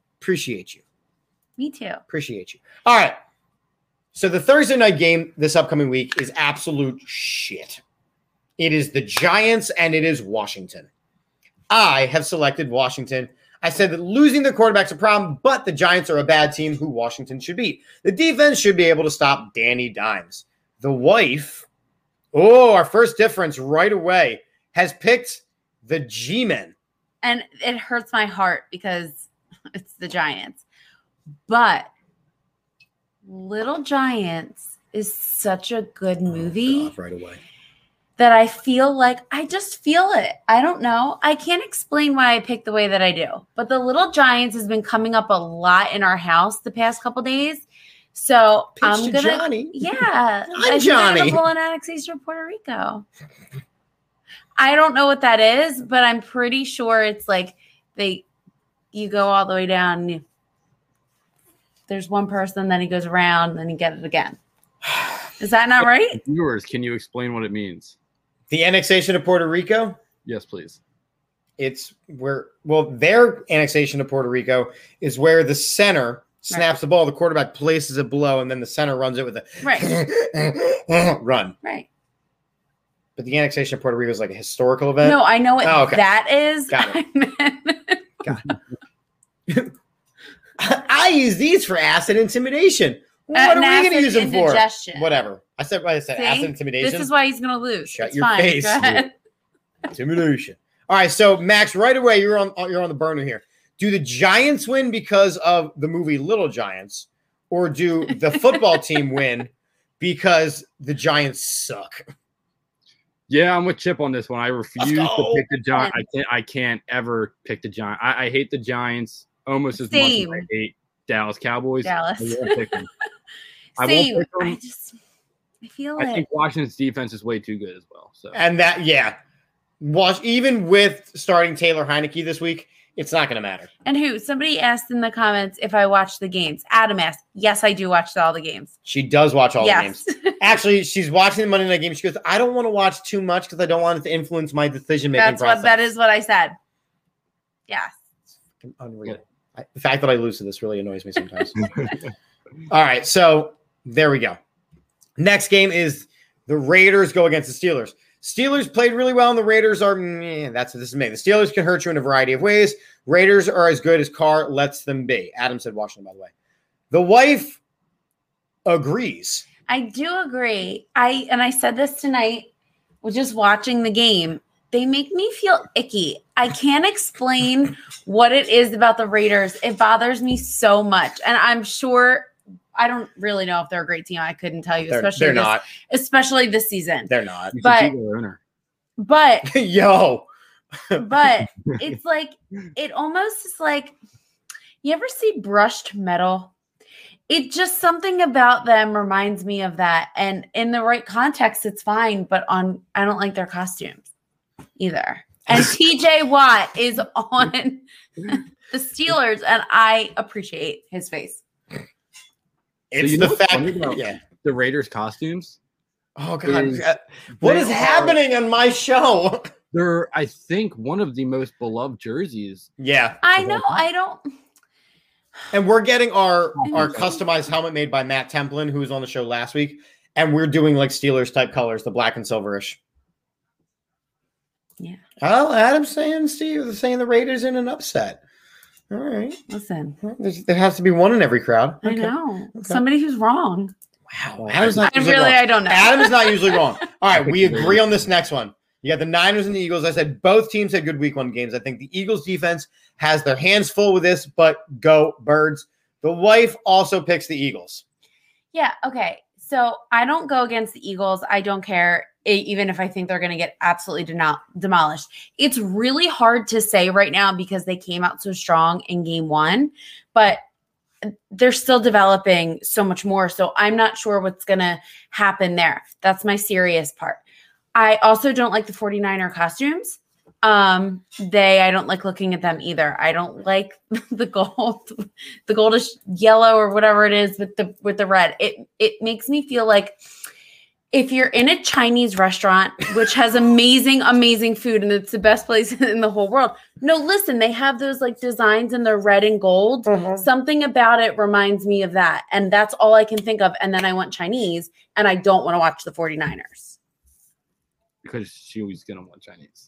Me too. Appreciate you. All right. So the Thursday night game this upcoming week is absolute shit. It is the Giants and it is Washington. I have selected Washington. I said that losing their quarterback's a problem, but the Giants are a bad team who Washington should beat. The defense should be able to stop Danny Dimes. The wife, our first difference right away, has picked the G-Men. And it hurts my heart because it's the Giants. But Little Giants is such a good movie. Right away. That I feel like I just feel it. I don't know. I can't explain why I picked the way that I do. But the Little Giants has been coming up a lot in our house the past couple days. So I'm gonna Johnny. Yeah. I'm Johnny. I'm pull an annexation of Puerto Rico. I don't know what that is, but I'm pretty sure it's like you go all the way down and there's one person, then he goes around, and then you get it again. Is that not right? Viewers, can you explain what it means? The annexation of Puerto Rico? Yes, please. It's where, their annexation of Puerto Rico is where the center snaps the ball, the quarterback places it below, and then the center runs it with a run. Right. But the annexation of Puerto Rico is like a historical event? No, I know what that is. Got it. I use these for acid intimidation. What are we going to use them for? Whatever. I said acid intimidation. This is why he's going to lose. Shut your face. Intimidation. All right, so Max, right away, you're on the burner here. Do the Giants win because of the movie Little Giants, or do the football team win because the Giants suck? Yeah, I'm with Chip on this one. I refuse to pick the Giants. I can't ever pick the Giants. I hate the Giants almost as much as I hate Dallas Cowboys. Dallas. I Same. won't pick them. I feel I think Washington's defense is way too good as well. So even with starting Taylor Heineke this week, It's not going to matter. And who? Somebody asked in the comments if I watch the games. Adam asked. Yes, I do watch all the games. She does watch all the games. Actually, she's watching the Monday night game. She goes, I don't want to watch too much because I don't want it to influence my decision-making process. That is what I said. Yes. Unreal. The fact that I lose to this really annoys me sometimes. All right, so there we go. Next game is the Raiders go against the Steelers. Steelers played really well, and the Raiders are, this is me. The Steelers can hurt you in a variety of ways. Raiders are as good as Carr lets them be. Adam said Washington, by the way. The wife agrees. I do agree. I said this tonight, just watching the game. They make me feel icky. I can't explain what it is about the Raiders. It bothers me so much. And I'm sure I don't really know if they're a great team. I couldn't tell you, especially this season. They're not. But yo. But it's like it almost is like, you ever see brushed metal? It just something about them reminds me of that. And in the right context, it's fine. But I don't like their costumes either. And TJ Watt is on the Steelers, and I appreciate his face. It's the fact the Raiders costumes. Oh God! What is happening on my show? They're, I think, one of the most beloved jerseys. Yeah, I know. I don't. And we're getting our customized helmet made by Matt Templin, who was on the show last week, and we're doing like Steelers type colors, the black and silverish. Yeah. Oh, Adam's saying the Raiders in an upset. All right. Listen, there has to be one in every crowd. I know. Okay. Somebody who's wrong. Wow. Adam's not usually wrong. I don't know. Adam is not usually wrong. All right. We agree on this next one. You got the Niners and the Eagles. I said both teams had good week 1 games. I think the Eagles defense has their hands full with this, but go Birds. The wife also picks the Eagles. Yeah. Okay. So I don't go against the Eagles. I don't care, even if I think they're going to get absolutely demolished. It's really hard to say right now because they came out so strong in game 1, but they're still developing so much more. So I'm not sure what's going to happen there. That's my serious part. I also don't like the 49er costumes. I don't like looking at them either. I don't like the goldish yellow or whatever it is with the red. It makes me feel like if you're in a Chinese restaurant, which has amazing food and it's the best place in the whole world. No, listen, they have those like designs in the red and gold. Mm-hmm. Something about it reminds me of that. And that's all I can think of. And then I want Chinese and I don't want to watch the 49ers. Because she was going to want Chinese.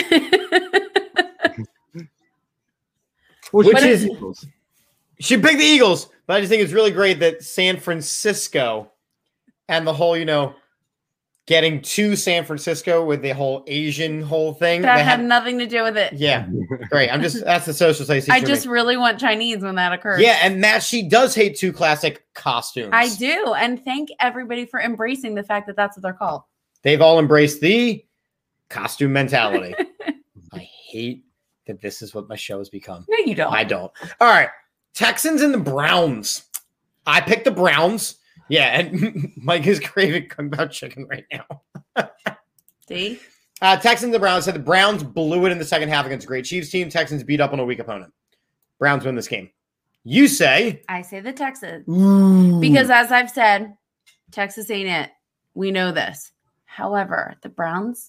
She picked the Eagles, but I just think it's really great that San Francisco and the whole, getting to San Francisco with the whole Asian whole thing. That had nothing to do with it. Yeah. Great. That's the social studies. I just really want Chinese when that occurs. Yeah. And Matt, she does hate 2 classic costumes. I do. And thank everybody for embracing the fact that that's what they're called. They've all embraced the costume mentality. I hate that this is what my show has become. No, you don't. I don't. All right. Texans and the Browns. I picked the Browns. Yeah, and Mike is craving kung pao chicken right now. See? Texans and the Browns said the Browns blew it in the second half against a great Chiefs team. Texans beat up on a weak opponent. Browns win this game. You say? I say the Texans. Ooh. Because as I've said, Texas ain't it. We know this. However, the Browns,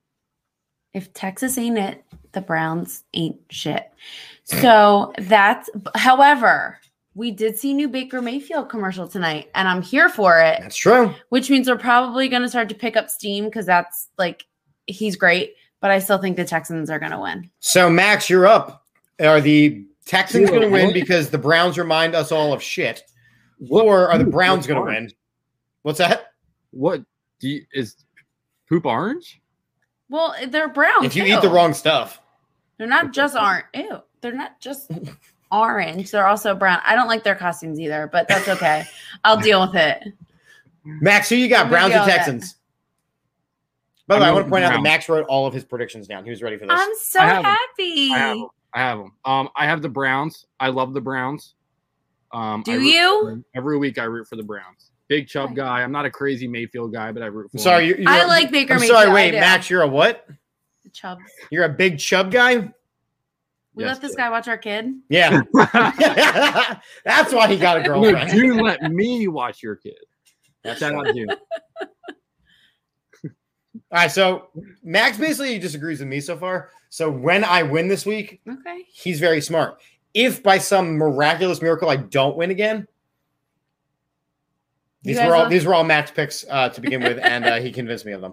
if Texas ain't it, the Browns ain't shit. So however, we did see new Baker Mayfield commercial tonight, and I'm here for it. That's true. Which means we're probably going to start to pick up steam because that's he's great, but I still think the Texans are going to win. So, Max, you're up. Are the Texans going to win because the Browns remind us all of shit? Or are the Browns going to win? What's that? What is poop orange? Well, they're brown. If you eat the wrong stuff. They're not just orange. Ew. They're not just orange. They're also brown. I don't like their costumes either, but that's okay. I'll deal with it. Max, who you got? Browns or Texans? By the way, I want to point out that Max wrote all of his predictions down. He was ready for this. I'm so happy. I have them. I have the Browns. I love the Browns. Do you? Every week I root for the Browns. Big Chubb guy. I'm not a crazy Mayfield guy, but I root for him. I like Baker Mayfield. Sorry, wait, Max, you're a what? Chubb. You're a big Chubb guy? We let this guy watch our kid. Yeah. That's why he got a girlfriend. No, you let me watch your kid. That's how I do. All right, so Max basically disagrees with me so far. So when I win this week, okay, he's very smart. If by some miraculous miracle I don't win again, these were all Max picks to begin with, and he convinced me of them.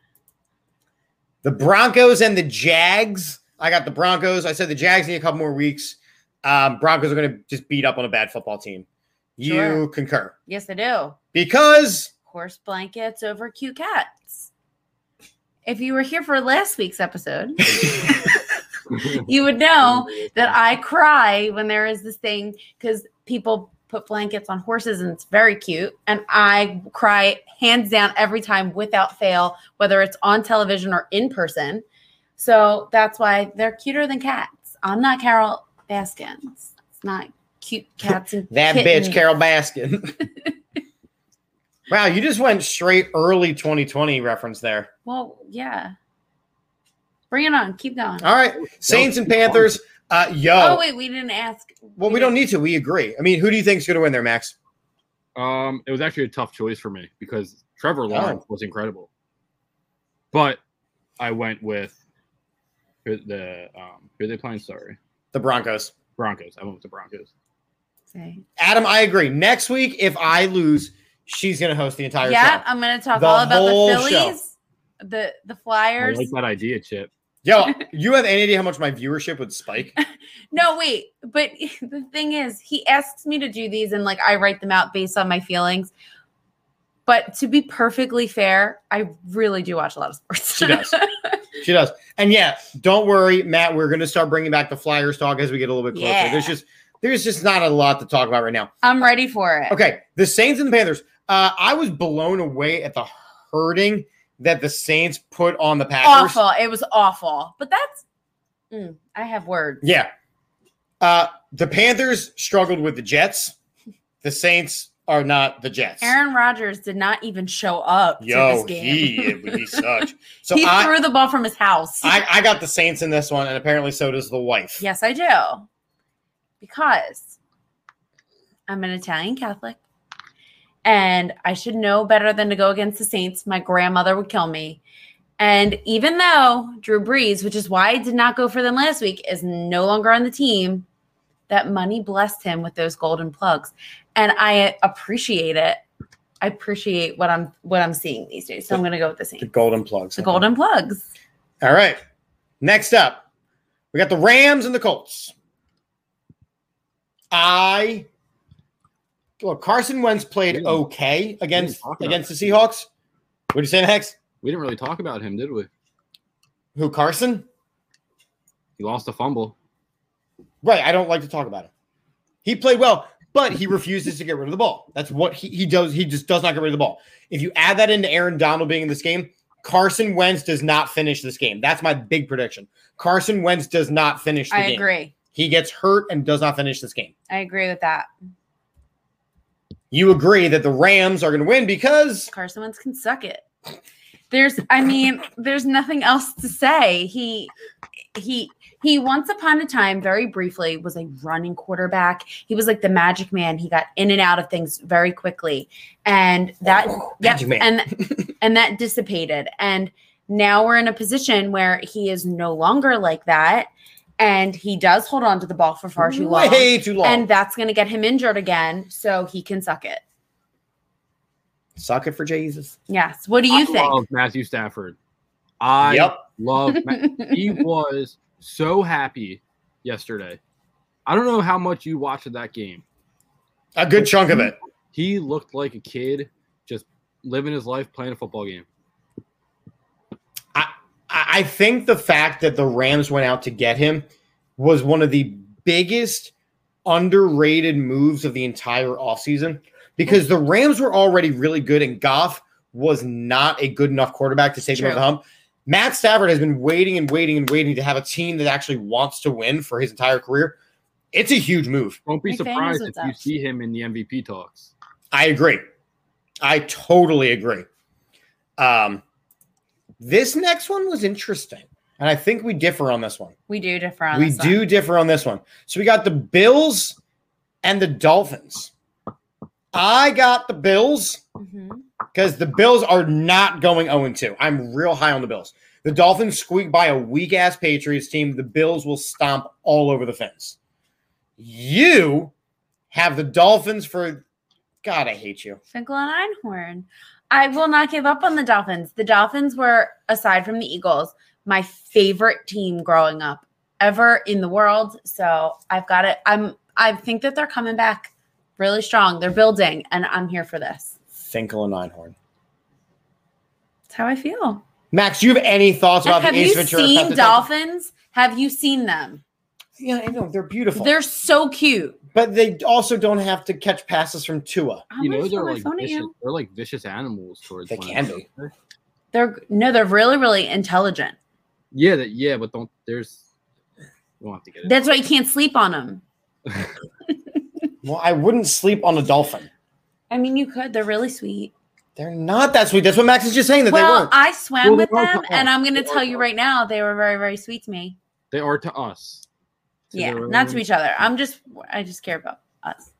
The Broncos and the Jags. I got the Broncos. I said the Jags need a couple more weeks. Broncos are going to just beat up on a bad football team. You concur? Yes, I do. Because horse blankets over cute cats. If you were here for last week's episode, you would know that I cry when there is this thing because people put blankets on horses and it's very cute. And I cry hands down every time without fail, whether it's on television or in person. So that's why they're cuter than cats. I'm not Carol Baskins. It's not cute cats and that kittens. Bitch Carol Baskin. Wow, you just went straight early 2020 reference there. Well, yeah. Bring it on. Keep going. All right. Saints and Panthers. Oh, wait. We didn't ask. Well, we don't need to. We agree. I mean, who do you think is going to win there, Max? It was actually a tough choice for me because Trevor Lawrence was incredible. But I went with who are they playing? Sorry. The Broncos. Broncos. I went with the Broncos. Okay. Adam, I agree. Next week, if I lose, she's going to host the entire show. Yeah, I'm going to talk all about the Phillies, the Flyers. I like that idea, Chip. Yo, you have any idea how much my viewership would spike? No, wait. But the thing is, he asks me to do these and like I write them out based on my feelings. But to be perfectly fair, I really do watch a lot of sports. She does. She does. And yeah, don't worry, Matt. We're going to start bringing back the Flyers talk as we get a little bit closer. Yeah. There's just not a lot to talk about right now. I'm ready for it. Okay, the Saints and the Panthers. I was blown away at the hurting that the Saints put on the Packers. Awful. It was awful. But that's I have words. Yeah. The Panthers struggled with the Jets. The Saints are not the Jets. Aaron Rodgers did not even show up to this game. He sucked. So he threw the ball from his house. I got the Saints in this one, and apparently so does the wife. Yes, I do. Because I'm an Italian Catholic. And I should know better than to go against the Saints. My grandmother would kill me. And even though Drew Brees, which is why I did not go for them last week, is no longer on the team, that money blessed him with those golden plugs. And I appreciate it. I appreciate what I'm seeing these days. So I'm going to go with the Saints. The golden plugs. The golden plugs. All right. Next up, we got the Rams and the Colts. Carson Wentz played okay against the Seahawks. What did you say, Max? We didn't really talk about him, did we? Who, Carson? He lost a fumble. Right. I don't like to talk about him. He played well, but he refuses to get rid of the ball. That's what he does. He just does not get rid of the ball. If you add that into Aaron Donald being in this game, Carson Wentz does not finish this game. That's my big prediction. Carson Wentz does not finish the game. I agree. He gets hurt and does not finish this game. I agree with that. You agree that the Rams are going to win because Carson Wentz can suck it. There's nothing else to say. He once upon a time, very briefly, was a running quarterback. He was like the magic man. He got in and out of things very quickly. And that and that dissipated. And now we're in a position where he is no longer like that. And he does hold on to the ball for far too long. Way too long. And that's going to get him injured again. So he can suck it. Suck it for Jesus. Yes. What do you think? I love Matthew Stafford. Love he was so happy yesterday. I don't know how much you watched that game. A good chunk of it. He looked like a kid just living his life playing a football game. I think the fact that the Rams went out to get him was one of the biggest underrated moves of the entire offseason because the Rams were already really good and Goff was not a good enough quarterback to take him over the hump. Matt Stafford has been waiting to have a team that actually wants to win for his entire career. It's a huge move. Don't be surprised if you see him in the MVP talks. I agree. I totally agree. This next one was interesting. And I think we differ on this one. We do differ on this one. We do differ on this one. So we got the Bills and the Dolphins. I got the Bills because the Bills are not going 0-2. I'm real high on the Bills. The Dolphins squeak by a weak-ass Patriots team. The Bills will stomp all over the fence. You have the Dolphins for – God, I hate you. Finkel and Einhorn. I will not give up on the Dolphins. The Dolphins were, aside from the Eagles, my favorite team growing up ever in the world. So I've got it. I think that they're coming back really strong. They're building, and I'm here for this. Finkel and Einhorn. That's how I feel. Max, do you have any thoughts about the Ace Ventura? Have you seen Dolphins? Have you seen them? Yeah, I know. They're beautiful. They're so cute. But they also don't have to catch passes from Tua. They're like vicious animals towards They can be. They're really, really intelligent. Yeah, but don't have to get it. That's why you can't sleep on them. Well, I wouldn't sleep on a dolphin. I mean, you could. They're really sweet. They're not that sweet. That's what Max is just saying, that they weren't. I swam with them, and I'm going to tell you right now, they were very, very sweet to me. They are to us. Yeah, not to each other. I just care about us.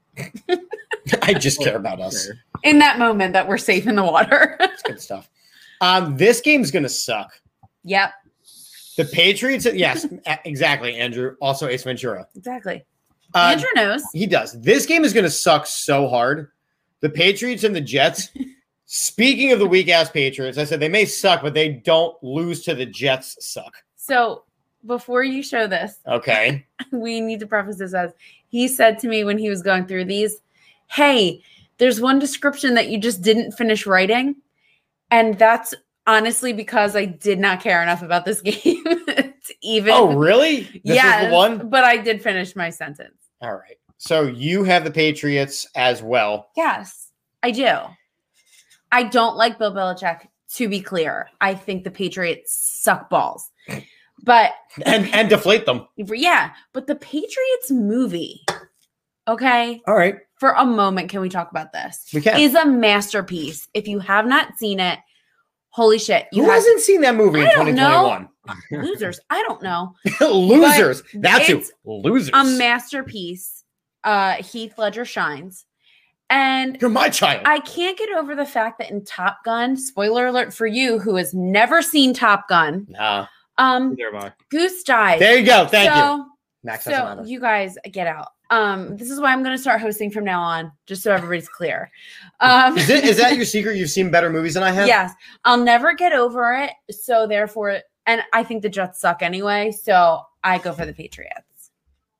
I just care about us. In that moment that we're safe in the water. That's good stuff. This game's going to suck. Yep. The Patriots, yes, exactly, Andrew. Also Ace Ventura. Exactly. Andrew knows. He does. This game is going to suck so hard. The Patriots and the Jets. Speaking of the weak-ass Patriots, I said they may suck, but they don't lose to the Jets suck. So before you show this, okay, we need to preface this as he said to me when he was going through these, hey, there's one description that you just didn't finish writing. And that's honestly because I did not care enough about this game. Oh, really? Yeah, is the one? But I did finish my sentence. All right. So you have the Patriots as well. Yes, I do. I don't like Bill Belichick, to be clear. I think the Patriots suck balls. But and deflate them. Yeah, but the Patriots movie, okay? All right. For a moment, can we talk about this? We can. Is a masterpiece. If you have not seen it, holy shit. Who hasn't seen that movie in 2021? Losers. I don't know. Losers. That's who. Losers. A masterpiece. Heath Ledger shines. And you're my child. I can't get over the fact that in Top Gun, spoiler alert for you who has never seen Top Gun. Nah. Goose died. There you go. Thank you. Max so you guys get out. This is why I'm going to start hosting from now on, just so everybody's clear. Is that your secret? You've seen better movies than I have? Yes. I'll never get over it. So therefore, and I think the Jets suck anyway. So I go for the Patriots.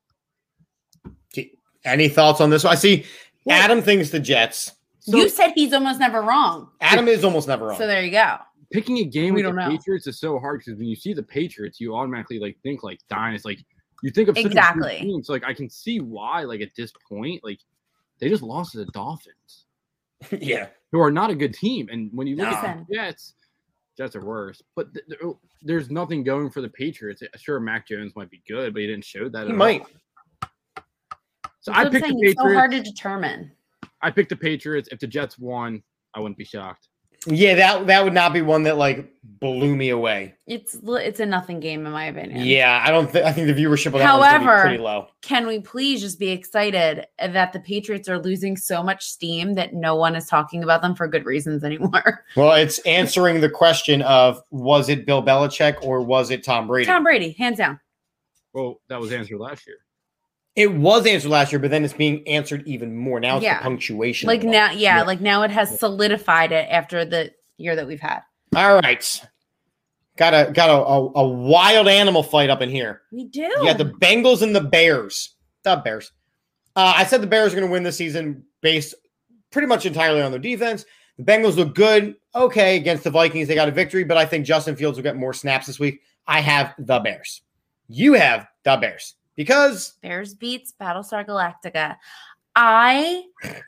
Any thoughts on this one? I see Adam thinks the Jets. So you said he's almost never wrong. Adam is almost never wrong. So there you go. Picking a game with the Patriots is so hard because when you see the Patriots, you automatically think dynasty. You think of exactly teams. So I can see why at this point, they just lost to the Dolphins. Yeah. Who are not a good team. And when you look at the Jets are worse. But there's nothing going for the Patriots. Sure, Mac Jones might be good, but he didn't show that. He might. So I picked the Patriots. It's so hard to determine. I picked the Patriots. If the Jets won, I wouldn't be shocked. Yeah, that would not be one that blew me away. It's a nothing game in my opinion. Yeah, I think the viewership of that one's gonna be pretty low. Can we please just be excited that the Patriots are losing so much steam that no one is talking about them for good reasons anymore? Well, it's answering the question of was it Bill Belichick or was it Tom Brady? Tom Brady, hands down. Well, that was answered last year. It was answered last year, but then it's being answered even more. Now it's the punctuation. Now it has solidified it after the year that we've had. All right. Got a wild animal fight up in here. We do. You got the Bengals and the Bears. The Bears. I said the Bears are going to win this season based pretty much entirely on their defense. The Bengals look good. Okay, against the Vikings, they got a victory, but I think Justin Fields will get more snaps this week. I have the Bears. You have the Bears. Because Bears beats Battlestar Galactica. I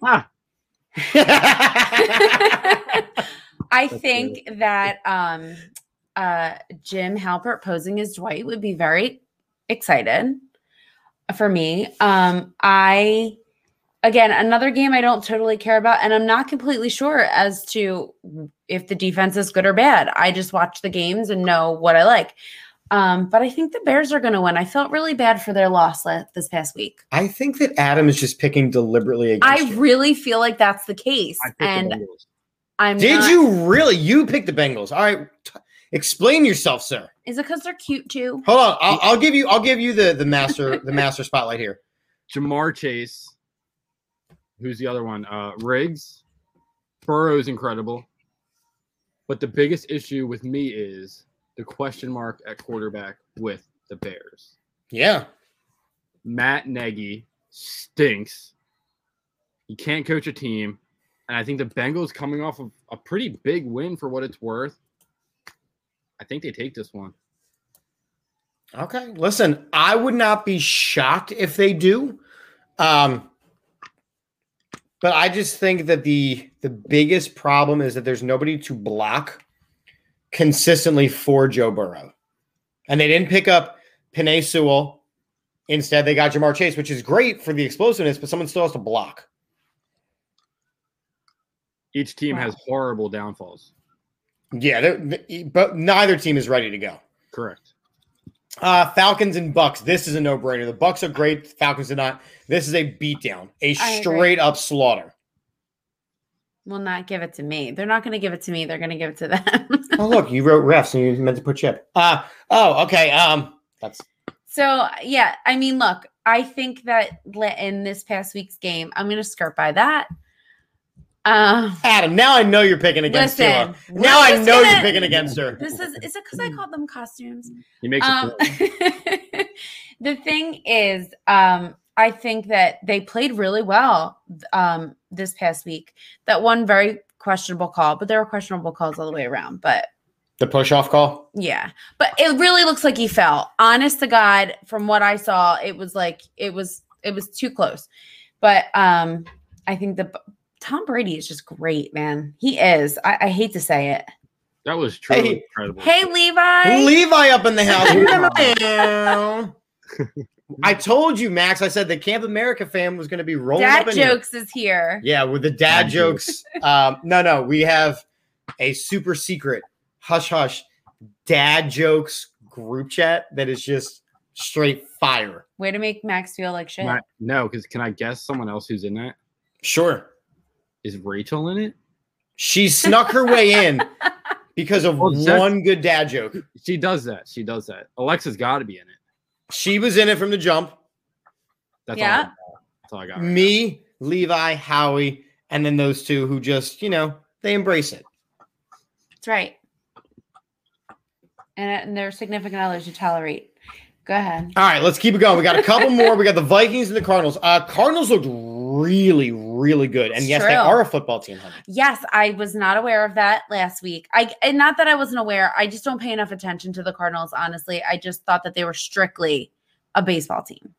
think that Jim Halpert posing as Dwight would be very excited for me. Again, another game I don't totally care about, and I'm not completely sure as to if the defense is good or bad. I just watch the games and know what I like. But I think the Bears are going to win. I felt really bad for their loss this past week. I think that Adam is just picking deliberately against you. really feel like that's the case. And Did you really? You picked the Bengals. All right. Explain yourself, sir. Is it because they're cute too? Hold on. I'll give you the master spotlight here. Jamar Chase. Who's the other one? Riggs. Burrow's incredible. But the biggest issue with me is the question mark at quarterback with the Bears. Yeah. Matt Nagy stinks. He can't coach a team. And I think the Bengals coming off of a pretty big win for what it's worth. I think they take this one. Okay. Listen, I would not be shocked if they do. But I just think that the biggest problem is that there's nobody to block consistently for Joe Burrow. And they didn't pick up Penei Sewell. Instead, they got Jamar Chase, which is great for the explosiveness, but someone still has to block. Each team has horrible downfalls. Yeah, but neither team is ready to go. Correct. Falcons and Bucks. This is a no-brainer. The Bucks are great. The Falcons are not. This is a beatdown, a straight-up slaughter. Will not give it to me. They're not going to give it to me. They're going to give it to them. Oh, look, you wrote refs and you meant to put Chip. Okay. That's so. Yeah, I mean, look, I think that in this past week's game, I'm going to skirt by that. Adam, now I know you're picking against Tua. Now I know you're picking against her. Is it because I called them costumes? He makes it. The thing is, I think that they played really well this past week. That one very questionable call, but there were questionable calls all the way around. But the push-off call? Yeah. But it really looks like he fell. Honest to God, from what I saw, it was like it was too close. But I think Tom Brady is just great, man. He is. I hate to say it. That was truly incredible. Hey, Levi. Levi up in the house. I told you, Max. I said the Camp America fam was going to be rolling up in Dad Jokes is here. Yeah, with the dad jokes. No. We have a super secret hush dad jokes group chat that is just straight fire. Way to make Max feel like shit. No, because can I guess someone else who's in that? Sure. Is Rachel in it? She snuck her way in because of one good dad joke. She does that. Alexa's got to be in it. She was in it from the jump. That's all I got. Right Me, now. Levi, Howie, and then those two who just, they embrace it. That's right. And their significant others who tolerate. Go ahead. All right, let's keep it going. We got a couple more. We got the Vikings and the Cardinals. Cardinals looked really, really good. And yes, they are a football team, honey. Yes, I was not aware of that last week. And not that I wasn't aware. I just don't pay enough attention to the Cardinals, honestly. I just thought that they were strictly a baseball team.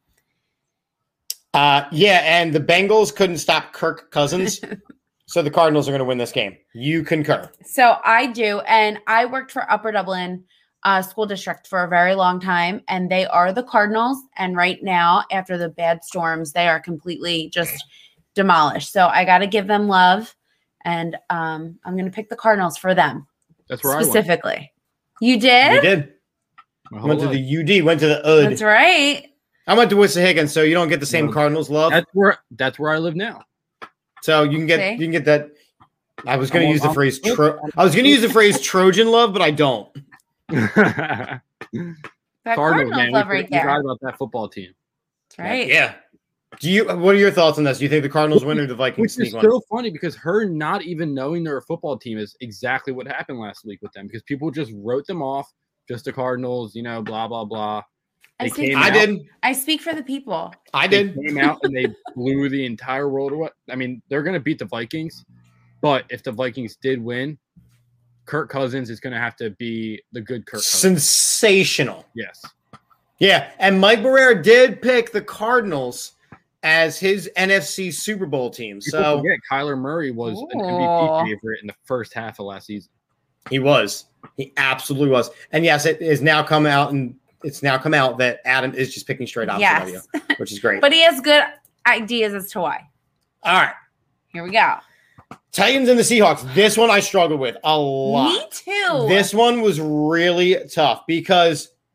Yeah, and the Bengals couldn't stop Kirk Cousins. So the Cardinals are going to win this game. You concur. So I do. And I worked for Upper Dublin School District for a very long time, and they are the Cardinals. And right now, after the bad storms, they are completely just demolished. So I got to give them love, and I'm going to pick the Cardinals for them. That's where specifically. I went. You did? You did. I went to the UD, went to the UD. That's right. I went to Wissahickon, so you don't get the same Cardinals love. That's where I live now. So you can get that. I was going to use the phrase. I was going to use the phrase Trojan love, but I don't. That Cardinals love right there. Forgot about that football team. That's right. Yeah. What are your thoughts on this? Do you think the Cardinals win or the Vikings sneak one? Which is so funny because her not even knowing they're a football team is exactly what happened last week with them because people just wrote them off, just the Cardinals, blah, blah, blah. I did. I speak for the people. I did. They came out and they blew the entire world away. I mean, they're going to beat the Vikings, but if the Vikings did win, Kirk Cousins is going to have to be the good Kirk Cousins. Sensational. Yes. Yeah, and Mike Barrera did pick the Cardinals as his NFC Super Bowl team. So forget, Kyler Murray was an MVP favorite in the first half of last season. He was. He absolutely was. And yes, it is now come out that Adam is just picking straight opposite of you, which is great. But he has good ideas as to why. All right. Here we go. Titans and the Seahawks. This one I struggled with a lot. Me too. This one was really tough because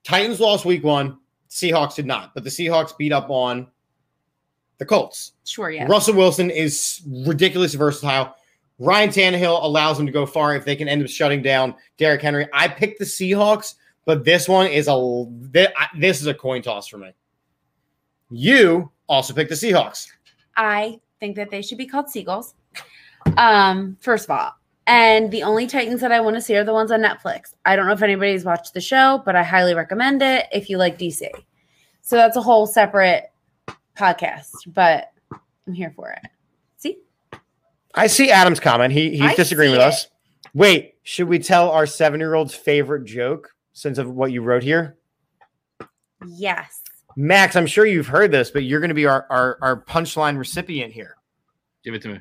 Titans lost week 1. Seahawks did not, but the Seahawks beat up on the Colts. Sure, yeah. Russell Wilson is ridiculously versatile. Ryan Tannehill allows him to go far if they can end up shutting down Derrick Henry. I picked the Seahawks, but this one is this is a coin toss for me. You also picked the Seahawks. I think that they should be called Seagulls. First of all. And the only Titans that I want to see are the ones on Netflix. I don't know if anybody's watched the show, but I highly recommend it if you like DC. So that's a whole separate podcast, but I'm here for it. See? I see Adam's comment. He's disagreeing with us. Wait, should we tell our 7-year-old's favorite joke since of what you wrote here? Yes. Max, I'm sure you've heard this, but you're going to be our punchline recipient here. Give it to me.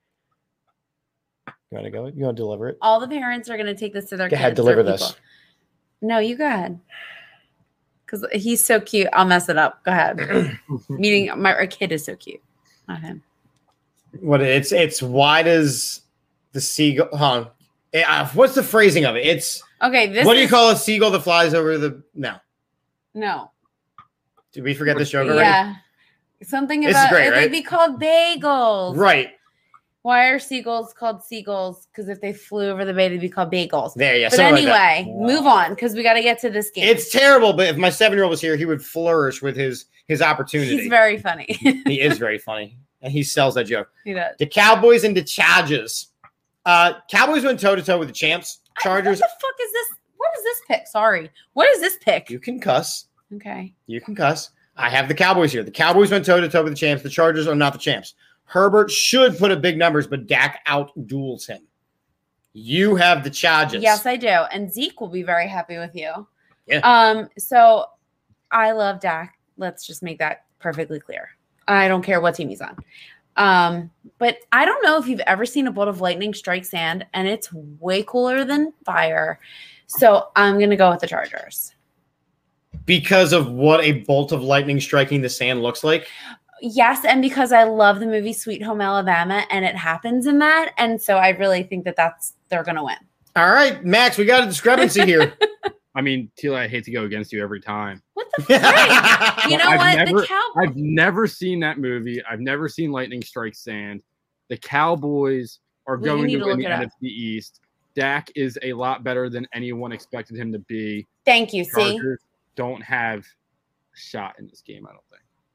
You want to go? You want to deliver it? All the parents are going to take this to their kids. Go ahead, deliver this. No, you go ahead. Because he's so cute. I'll mess it up. Go ahead. Meaning our kid is so cute. Not him. What it's why does the seagull? What's the phrasing of it? It's okay. What do you call a seagull that flies over the? No. Did we forget this joke already? Yeah. Something about they'd be called bagels. Right. Why are seagulls called seagulls? Because if they flew over the bay, they'd be called bagels. There, yeah. But anyway, move on because we got to get to this game. It's terrible, but if my 7-year-old was here, he would flourish with his opportunity. He's very funny. He is very funny, and he sells that joke. He does. The Cowboys and the Chargers. Cowboys went toe-to-toe with the champs. Chargers. What the fuck is this? What is this pick? Sorry. What is this pick? You can cuss. Okay. You can cuss. I have the Cowboys here. The Cowboys went toe-to-toe with the champs. The Chargers are not the champs. Herbert should put up big numbers, but Dak out-duels him. You have the Chargers. Yes, I do. And Zeke will be very happy with you. Yeah. So I love Dak. Let's just make that perfectly clear. I don't care what team he's on. But I don't know if you've ever seen a bolt of lightning strike sand, and it's way cooler than fire. So I'm going to go with the Chargers. Because of what a bolt of lightning striking the sand looks like? Yes, and because I love the movie Sweet Home Alabama, and it happens in that, and so I really think that they're going to win. All right, Max, we got a discrepancy here. I mean, Tila, I hate to go against you every time. What the frick? You know I've never seen that movie. I've never seen Lightning Strike Sand. The Cowboys are going to win the NFC East. Dak is a lot better than anyone expected him to be. Thank you. Chargers don't have a shot in this game, I don't think.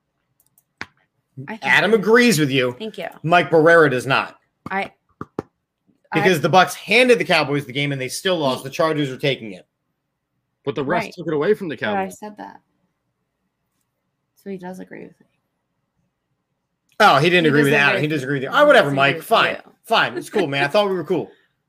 Adam agrees with you. Thank you. Mike Barrera does not. Because the Bucs handed the Cowboys the game and they still lost. The Chargers are taking it. But the refs took it away from the Cowboys. But I said that. So he does agree with me. Oh, he didn't agree with Adam. He disagreed with you. Oh, whatever, Mike. Fine. Fine. It's cool, man. I thought we were cool.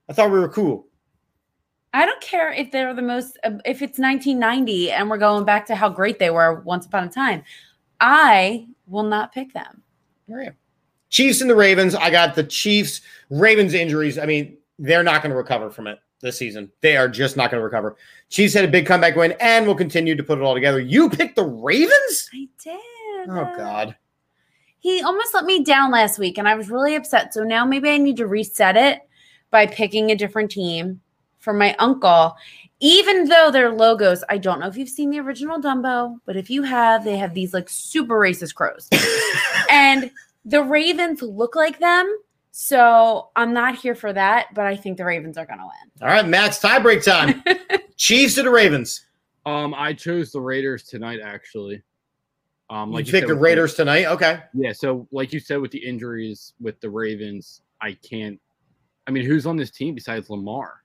I don't care if they're if it's 1990 and we're going back to how great they were once upon a time. I will not pick them. All right. Chiefs and the Ravens. I got the Chiefs. Ravens injuries. I mean, they're not going to recover from it this season. They are just not going to recover. Chiefs had a big comeback win and will continue to put it all together. You picked the Ravens? I did. Oh, God. He almost let me down last week, and I was really upset. So now maybe I need to reset it by picking a different team for my uncle. Even though their logos, I don't know if you've seen the original Dumbo, but if you have, they have these like super racist crows. And the Ravens look like them. So I'm not here for that, but I think the Ravens are going to win. All right, Max, tiebreak time. Chiefs or the Ravens? I chose the Raiders tonight, actually. You picked the Raiders tonight? Okay. Yeah, so like you said with the injuries with the Ravens, who's on this team besides Lamar?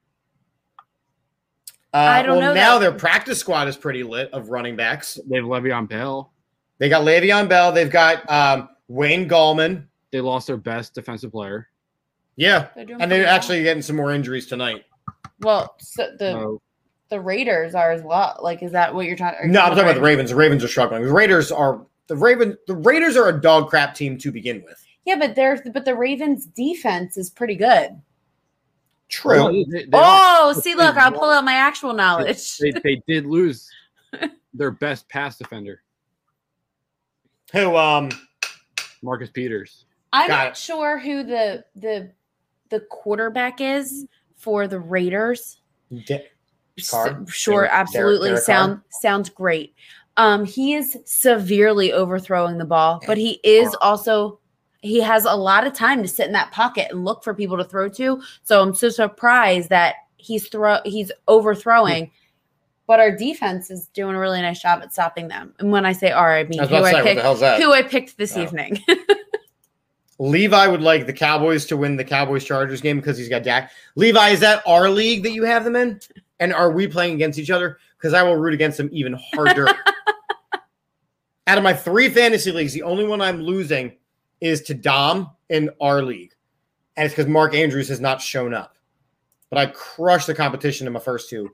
I don't know. Now their practice squad is pretty lit of running backs. They have Le'Veon Bell. They got Le'Veon Bell. They've got Wayne Gallman. They lost their best defensive player. Yeah, and they're actually getting some more injuries tonight. Well, so the Raiders are as well. Like, is that what you're talking? No, I'm talking about the Ravens. The Ravens are struggling. The Raiders are a dog crap team to begin with. Yeah, but the Ravens defense is pretty good. True. See, look, I'll pull out my actual knowledge. They did lose their best pass defender. Who? Marcus Peters. I'm not sure who the quarterback is for the Raiders. Sure, absolutely. Sounds great. He is severely overthrowing the ball, but he is also he has a lot of time to sit in that pocket and look for people to throw to. So I'm so surprised that he's overthrowing, but our defense is doing a really nice job at stopping them. And when I say I mean who I picked this evening. Levi would like the Cowboys to win the Cowboys-Chargers game because he's got Dak. Levi, is that our league that you have them in? And are we playing against each other? Because I will root against them even harder. Out of my 3 fantasy leagues, the only one I'm losing is to Dom in our league. And it's because Mark Andrews has not shown up. But I crushed the competition in my first two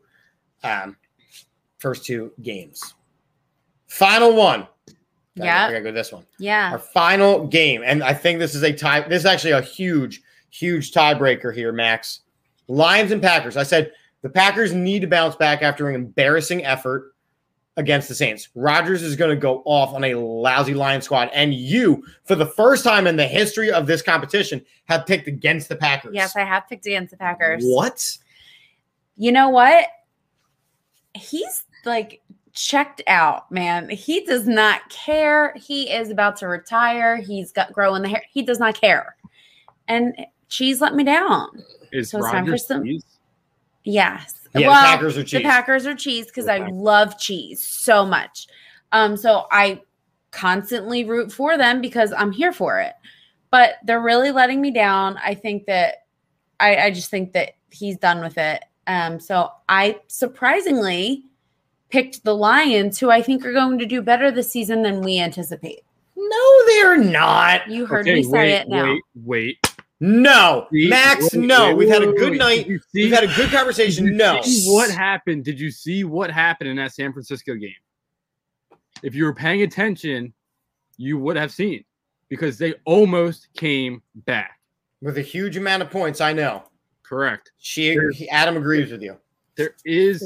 games. Final one. Yeah. I gotta go this one. Yeah. Our final game. And I think this is a tie. This is actually a huge, huge tiebreaker here, Max. Lions and Packers. I said the Packers need to bounce back after an embarrassing effort against the Saints. Rodgers is going to go off on a lousy Lions squad. And you, for the first time in the history of this competition, have picked against the Packers. Yes, I have picked against the Packers. What? You know what? He's like checked out, man. He does not care. He is about to retire. He's got growing the hair. He does not care. And Cheese let me down. So it's time for some. Cheese? Yes. Yeah, well, the Packers are cheese. The Packers are cheese because I love cheese so much. So I constantly root for them because I'm here for it. But they're really letting me down. I think that I just think that he's done with it. So I surprisingly picked the Lions, who I think are going to do better this season than we anticipate. No, they're not. You heard me say it now. Wait. No, Max, no. We've had a good night. We've had a good conversation. No. What happened? Did you see what happened in that San Francisco game? If you were paying attention, you would have seen because they almost came back. With a huge amount of points, I know. Correct. Adam agrees with you. There is.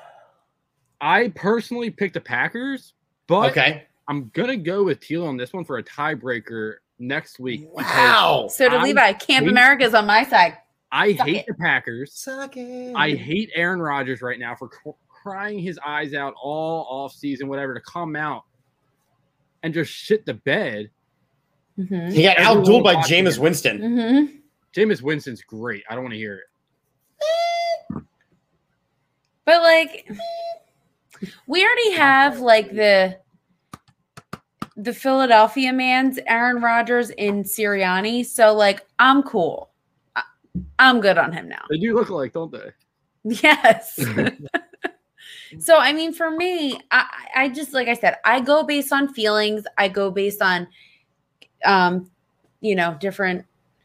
I personally picked the Packers, but I'm going to go with Teal on this one for a tiebreaker next week. Wow. So to Levi, Camp America's on my side. I hate the Packers. I hate Aaron Rodgers right now for crying his eyes out all off season, whatever, to come out and just shit the bed. Mm-hmm. He got outdueled by Jameis Winston. Mm-hmm. Jameis Winston's great. I don't want to hear it. But like, we already have like the Philadelphia man's Aaron Rodgers in Sirianni. So like, I'm cool. I'm good on him now. They do look alike, don't they? Yes. So, I mean, for me, I just, like I said, I go based on feelings. I go based on, different,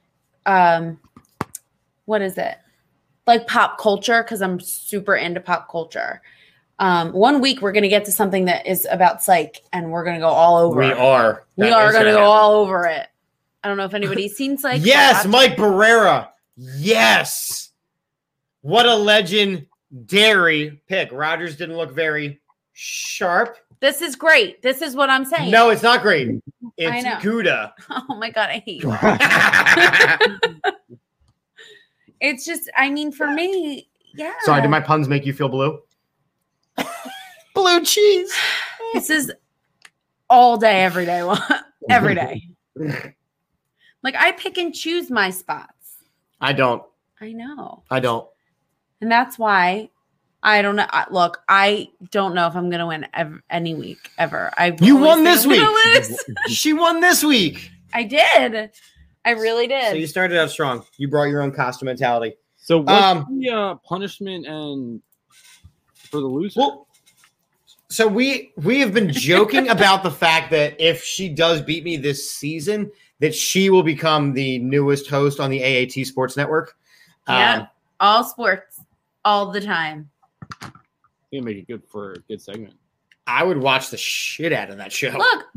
what is it? Like pop culture, because I'm super into pop culture. 1 week, we're going to get to something that is about psych, and we're going to go all over it. We are going to go all over it. I don't know if anybody's seen psych. Yes, Mike Barrera. Yes. What a legendary pick. Rodgers didn't look very sharp. This is great. This is what I'm saying. No, it's not great. It's Gouda. Oh my God, I hate you. It's just, I mean, for me, yeah. Sorry, did my puns make you feel blue? Blue cheese. This is all day, every day. Every day. Like, I pick and choose my spots. I don't. I know. I don't. And that's why I don't know. Look, I don't know if I'm going to win any week ever. You won this week. She won this week. I did. I really did. So you started out strong. You brought your own costume mentality. So what's the punishment and for the loser? Well, so we have been joking about the fact that if she does beat me this season, that she will become the newest host on the AAT Sports Network. Yeah, all sports, all the time. You make it good for a good segment. I would watch the shit out of that show. Look,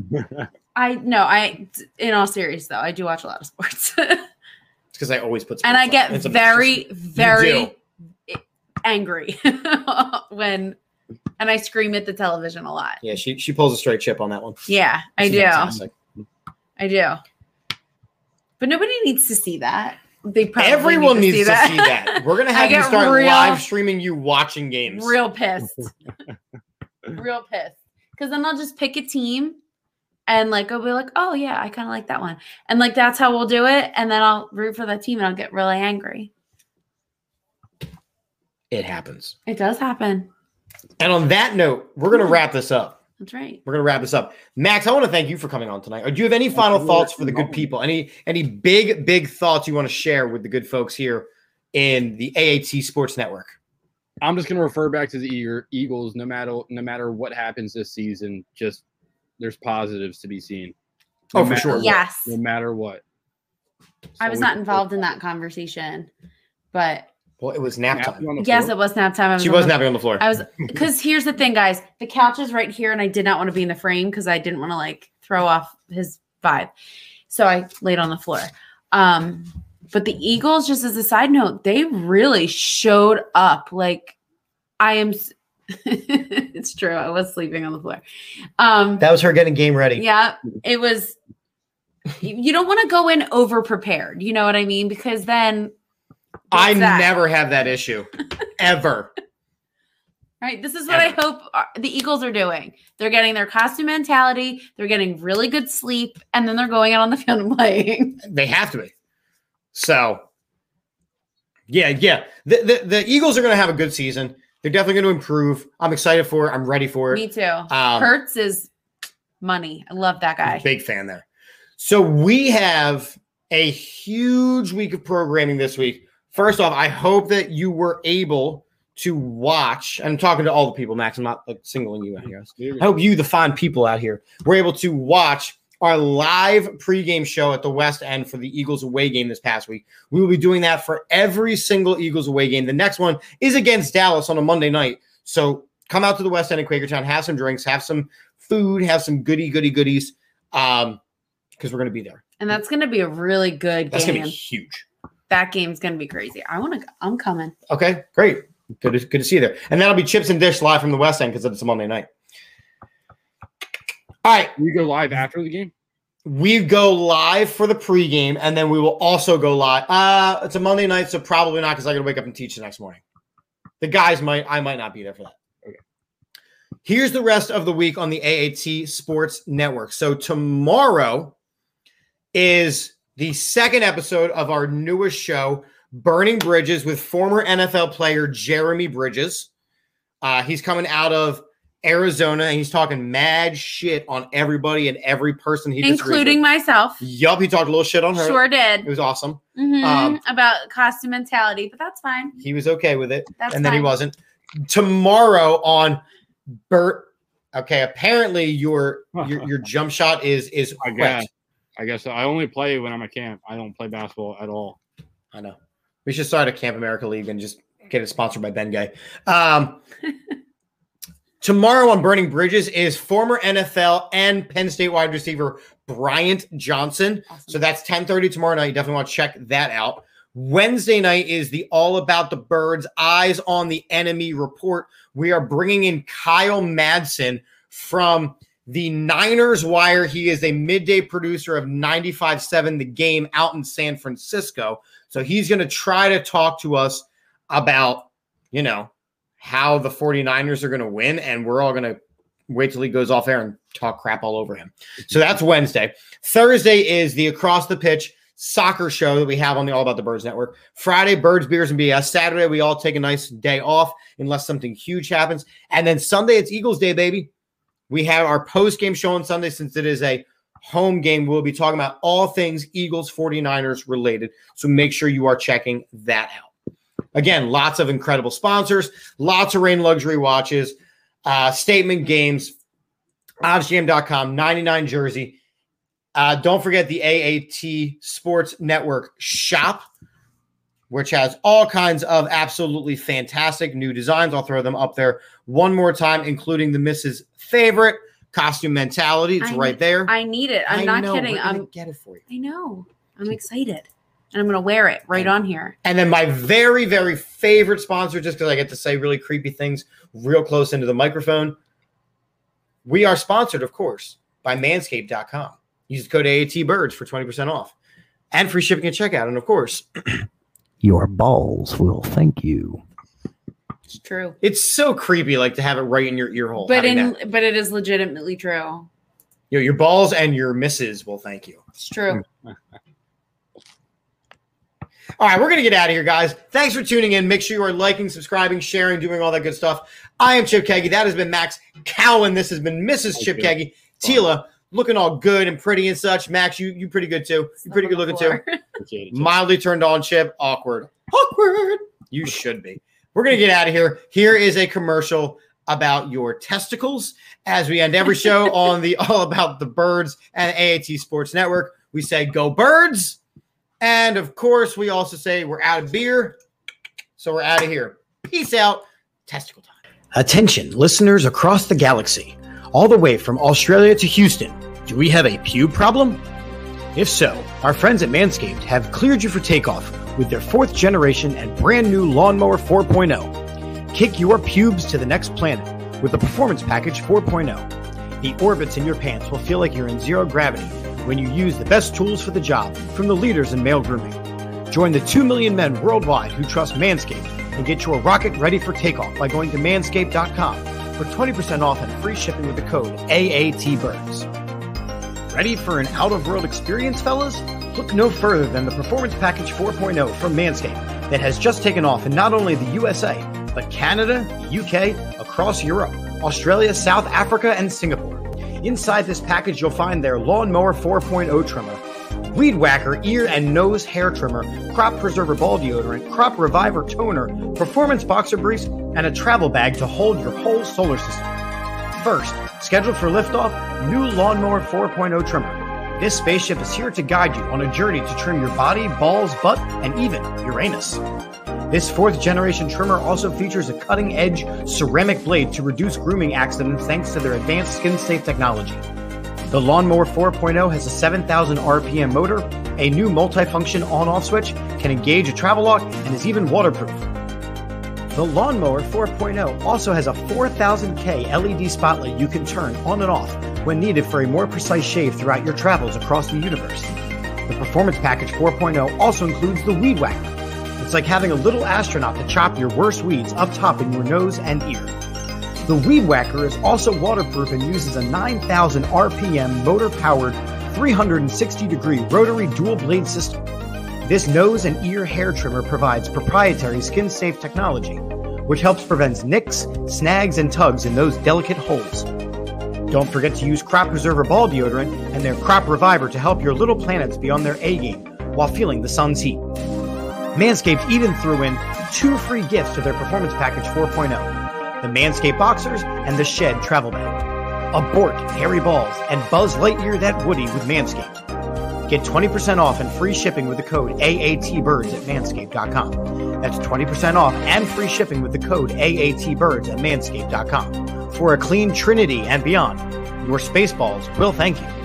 in all seriousness, though, I do watch a lot of sports. It's because I always put sports and I get on. very, very angry and I scream at the television a lot. Yeah, she pulls a straight chip on that one. Yeah, I do. Fantastic. I do. But nobody needs to see that. Everyone needs to see that. We're gonna have you start live streaming you watching games. Real pissed. Real pissed. Because then I'll just pick a team and like I'll be like, oh yeah, I kind of like that one. And like that's how we'll do it. And then I'll root for that team and I'll get really angry. It happens. It does happen. And on that note, we're gonna wrap this up. That's right. We're going to wrap this up. Max, I want to thank you for coming on tonight. Or do you have any final thoughts for the good people? Any big thoughts you want to share with the good folks here in the AAT Sports Network? I'm just going to refer back to the Eagles. No matter what happens this season, just there's positives to be seen. For sure. Yes. No matter what. I was not involved in that conversation, but well, it was nap time. Yes, it was nap time. She was napping on the floor. I was because here's the thing, guys. The couch is right here, and I did not want to be in the frame because I didn't want to like throw off his vibe. So I laid on the floor. But the Eagles, just as a side note, they really showed up. Like I am. It's true. I was sleeping on the floor. That was her getting game ready. Yeah, it was. You don't want to go in over prepared. You know what I mean? Because then. I never have that issue, ever. Right. This is what I hope the Eagles are doing. They're getting their costume mentality. They're getting really good sleep, and then they're going out on the field and playing. They have to be. So, yeah. The Eagles are going to have a good season. They're definitely going to improve. I'm excited for it. I'm ready for it. Me too. Hurts is money. I love that guy. Big fan there. So we have a huge week of programming this week. First off, I hope that you were able to watch. I'm talking to all the people, Max. I'm not like singling you out here. I hope you, the fine people out here, were able to watch our live pregame show at the West End for the Eagles away game this past week. We will be doing that for every single Eagles away game. The next one is against Dallas on a Monday night. So come out to the West End in Quakertown, have some drinks, have some food, have some goodies, because we're going to be there. And that's going to be a really good game. That's going to be huge. That game's going to be crazy. I'm coming. Okay, great. Good to see you there. And that'll be Chips and Dish live from the West End because it's a Monday night. All right. You go live after the game? We go live for the pregame, and then we will also go live. It's a Monday night, so probably not because I got to wake up and teach the next morning. The guys I might not be there for that. Okay. Here's the rest of the week on the AAT Sports Network. So tomorrow is the second episode of our newest show, Burning Bridges, with former NFL player Jeremy Bridges. He's coming out of Arizona, and he's talking mad shit on everybody and every person he disagrees with. Including myself. Yup, he talked a little shit on her. Sure did. It was awesome. About costume mentality, but that's fine. He was okay with it, then he wasn't. Tomorrow on Bert. Okay, apparently your jump shot is wet. I guess I only play when I'm at camp. I don't play basketball at all. I know. We should start a Camp America League and just get it sponsored by Ben Gay. Tomorrow on Burning Bridges is former NFL and Penn State wide receiver Bryant Johnson. Awesome. So that's 10:30 tomorrow night. You definitely want to check that out. Wednesday night is the All About the Birds Eyes on the Enemy report. We are bringing in Kyle Madsen from the Niners Wire. He is a midday producer of 95.7 The Game out in San Francisco. So he's going to try to talk to us about, how the 49ers are going to win. And we're all going to wait till he goes off air and talk crap all over him. So that's Wednesday. Thursday is the Across the Pitch soccer show that we have on the All About the Birds Network. Friday, Birds, Beers, and BS. Saturday, we all take a nice day off unless something huge happens. And then Sunday, it's Eagles Day, baby. We have our post-game show on Sunday. Since it is a home game, we'll be talking about all things Eagles 49ers related. So make sure you are checking that out. Again, lots of incredible sponsors, lots of Rain Luxury watches, statement games, oddsjam.com, 99 jersey. Don't forget the AAT Sports Network shop, which has all kinds of absolutely fantastic new designs. I'll throw them up there one more time, including the Mrs. Favorite costume mentality. It's right there. I need it. I'm not kidding. I'm going to get it for you. I know. I'm excited. And I'm going to wear it right on here. And then my very, very favorite sponsor, just because I get to say really creepy things real close into the microphone. We are sponsored, of course, by manscaped.com. Use the code AATBirds for 20% off. and free shipping at checkout. And of course, your balls will thank you. It's true. It's so creepy, like to have it right in your ear hole. But it is legitimately true. Your balls and your misses will thank you. It's true. All right, we're going to get out of here, guys. Thanks for tuning in. Make sure you are liking, subscribing, sharing, doing all that good stuff. I am Chip Keggy. That has been Max Cowan. This has been Mrs. Chip Keggy. Tila, looking all good and pretty and such. Max, you pretty good too. You're pretty good looking too. Mildly turned on, Chip. Awkward. You should be. We're going to get out of here. Here is a commercial about your testicles as we end every show on the All About the Birds and AAT Sports Network. We say, go Birds. And, of course, we also say we're out of beer, so we're out of here. Peace out. Testicle time. Attention, listeners across the galaxy, all the way from Australia to Houston. Do we have a pube problem? If so, our friends at Manscaped have cleared you for takeoff with their 4th generation and brand new Lawnmower 4.0. Kick your pubes to the next planet with the Performance Package 4.0. The orbits in your pants will feel like you're in zero gravity when you use the best tools for the job from the leaders in male grooming. Join the 2 million men worldwide who trust Manscaped and get your rocket ready for takeoff by going to manscaped.com for 20% off and free shipping with the code AATBirds. Ready for an out-of-world experience, fellas? Look no further than the Performance Package 4.0 from Manscaped that has just taken off in not only the USA, but Canada, the UK, across Europe, Australia, South Africa, and Singapore. Inside this package, you'll find their Lawnmower 4.0 trimmer, Weed Whacker ear and nose hair trimmer, Crop Preserver ball deodorant, Crop Reviver toner, Performance boxer briefs, and a travel bag to hold your whole solar system. First, scheduled for liftoff, new Lawnmower 4.0 trimmer. This spaceship is here to guide you on a journey to trim your body, balls, butt, and even Uranus. This 4th generation trimmer also features a cutting-edge ceramic blade to reduce grooming accidents thanks to their advanced skin-safe technology. The Lawnmower 4.0 has a 7,000 RPM motor, a new multifunction on-off switch, can engage a travel lock, and is even waterproof. The Lawnmower 4.0 also has a 4000K LED spotlight you can turn on and off when needed for a more precise shave throughout your travels across the universe. The Performance Package 4.0 also includes the Weed Whacker. It's like having a little astronaut to chop your worst weeds up top in your nose and ear. The Weed Whacker is also waterproof and uses a 9,000 RPM motor-powered 360-degree rotary dual-blade system. This nose and ear hair trimmer provides proprietary skin-safe technology, which helps prevent nicks, snags, and tugs in those delicate holes. Don't forget to use Crop Preserver ball deodorant and their Crop Reviver to help your little planets be on their A-game while feeling the sun's heat. Manscaped even threw in 2 free gifts to their Performance Package 4.0, the Manscaped Boxers and the Shed Travel Bag. Abort hairy balls and Buzz Lightyear that Woody with Manscaped. Get 20% off and free shipping with the code AATBirds at manscaped.com. That's 20% off and free shipping with the code AATBirds at manscaped.com. For a clean trinity and beyond, your space balls will thank you.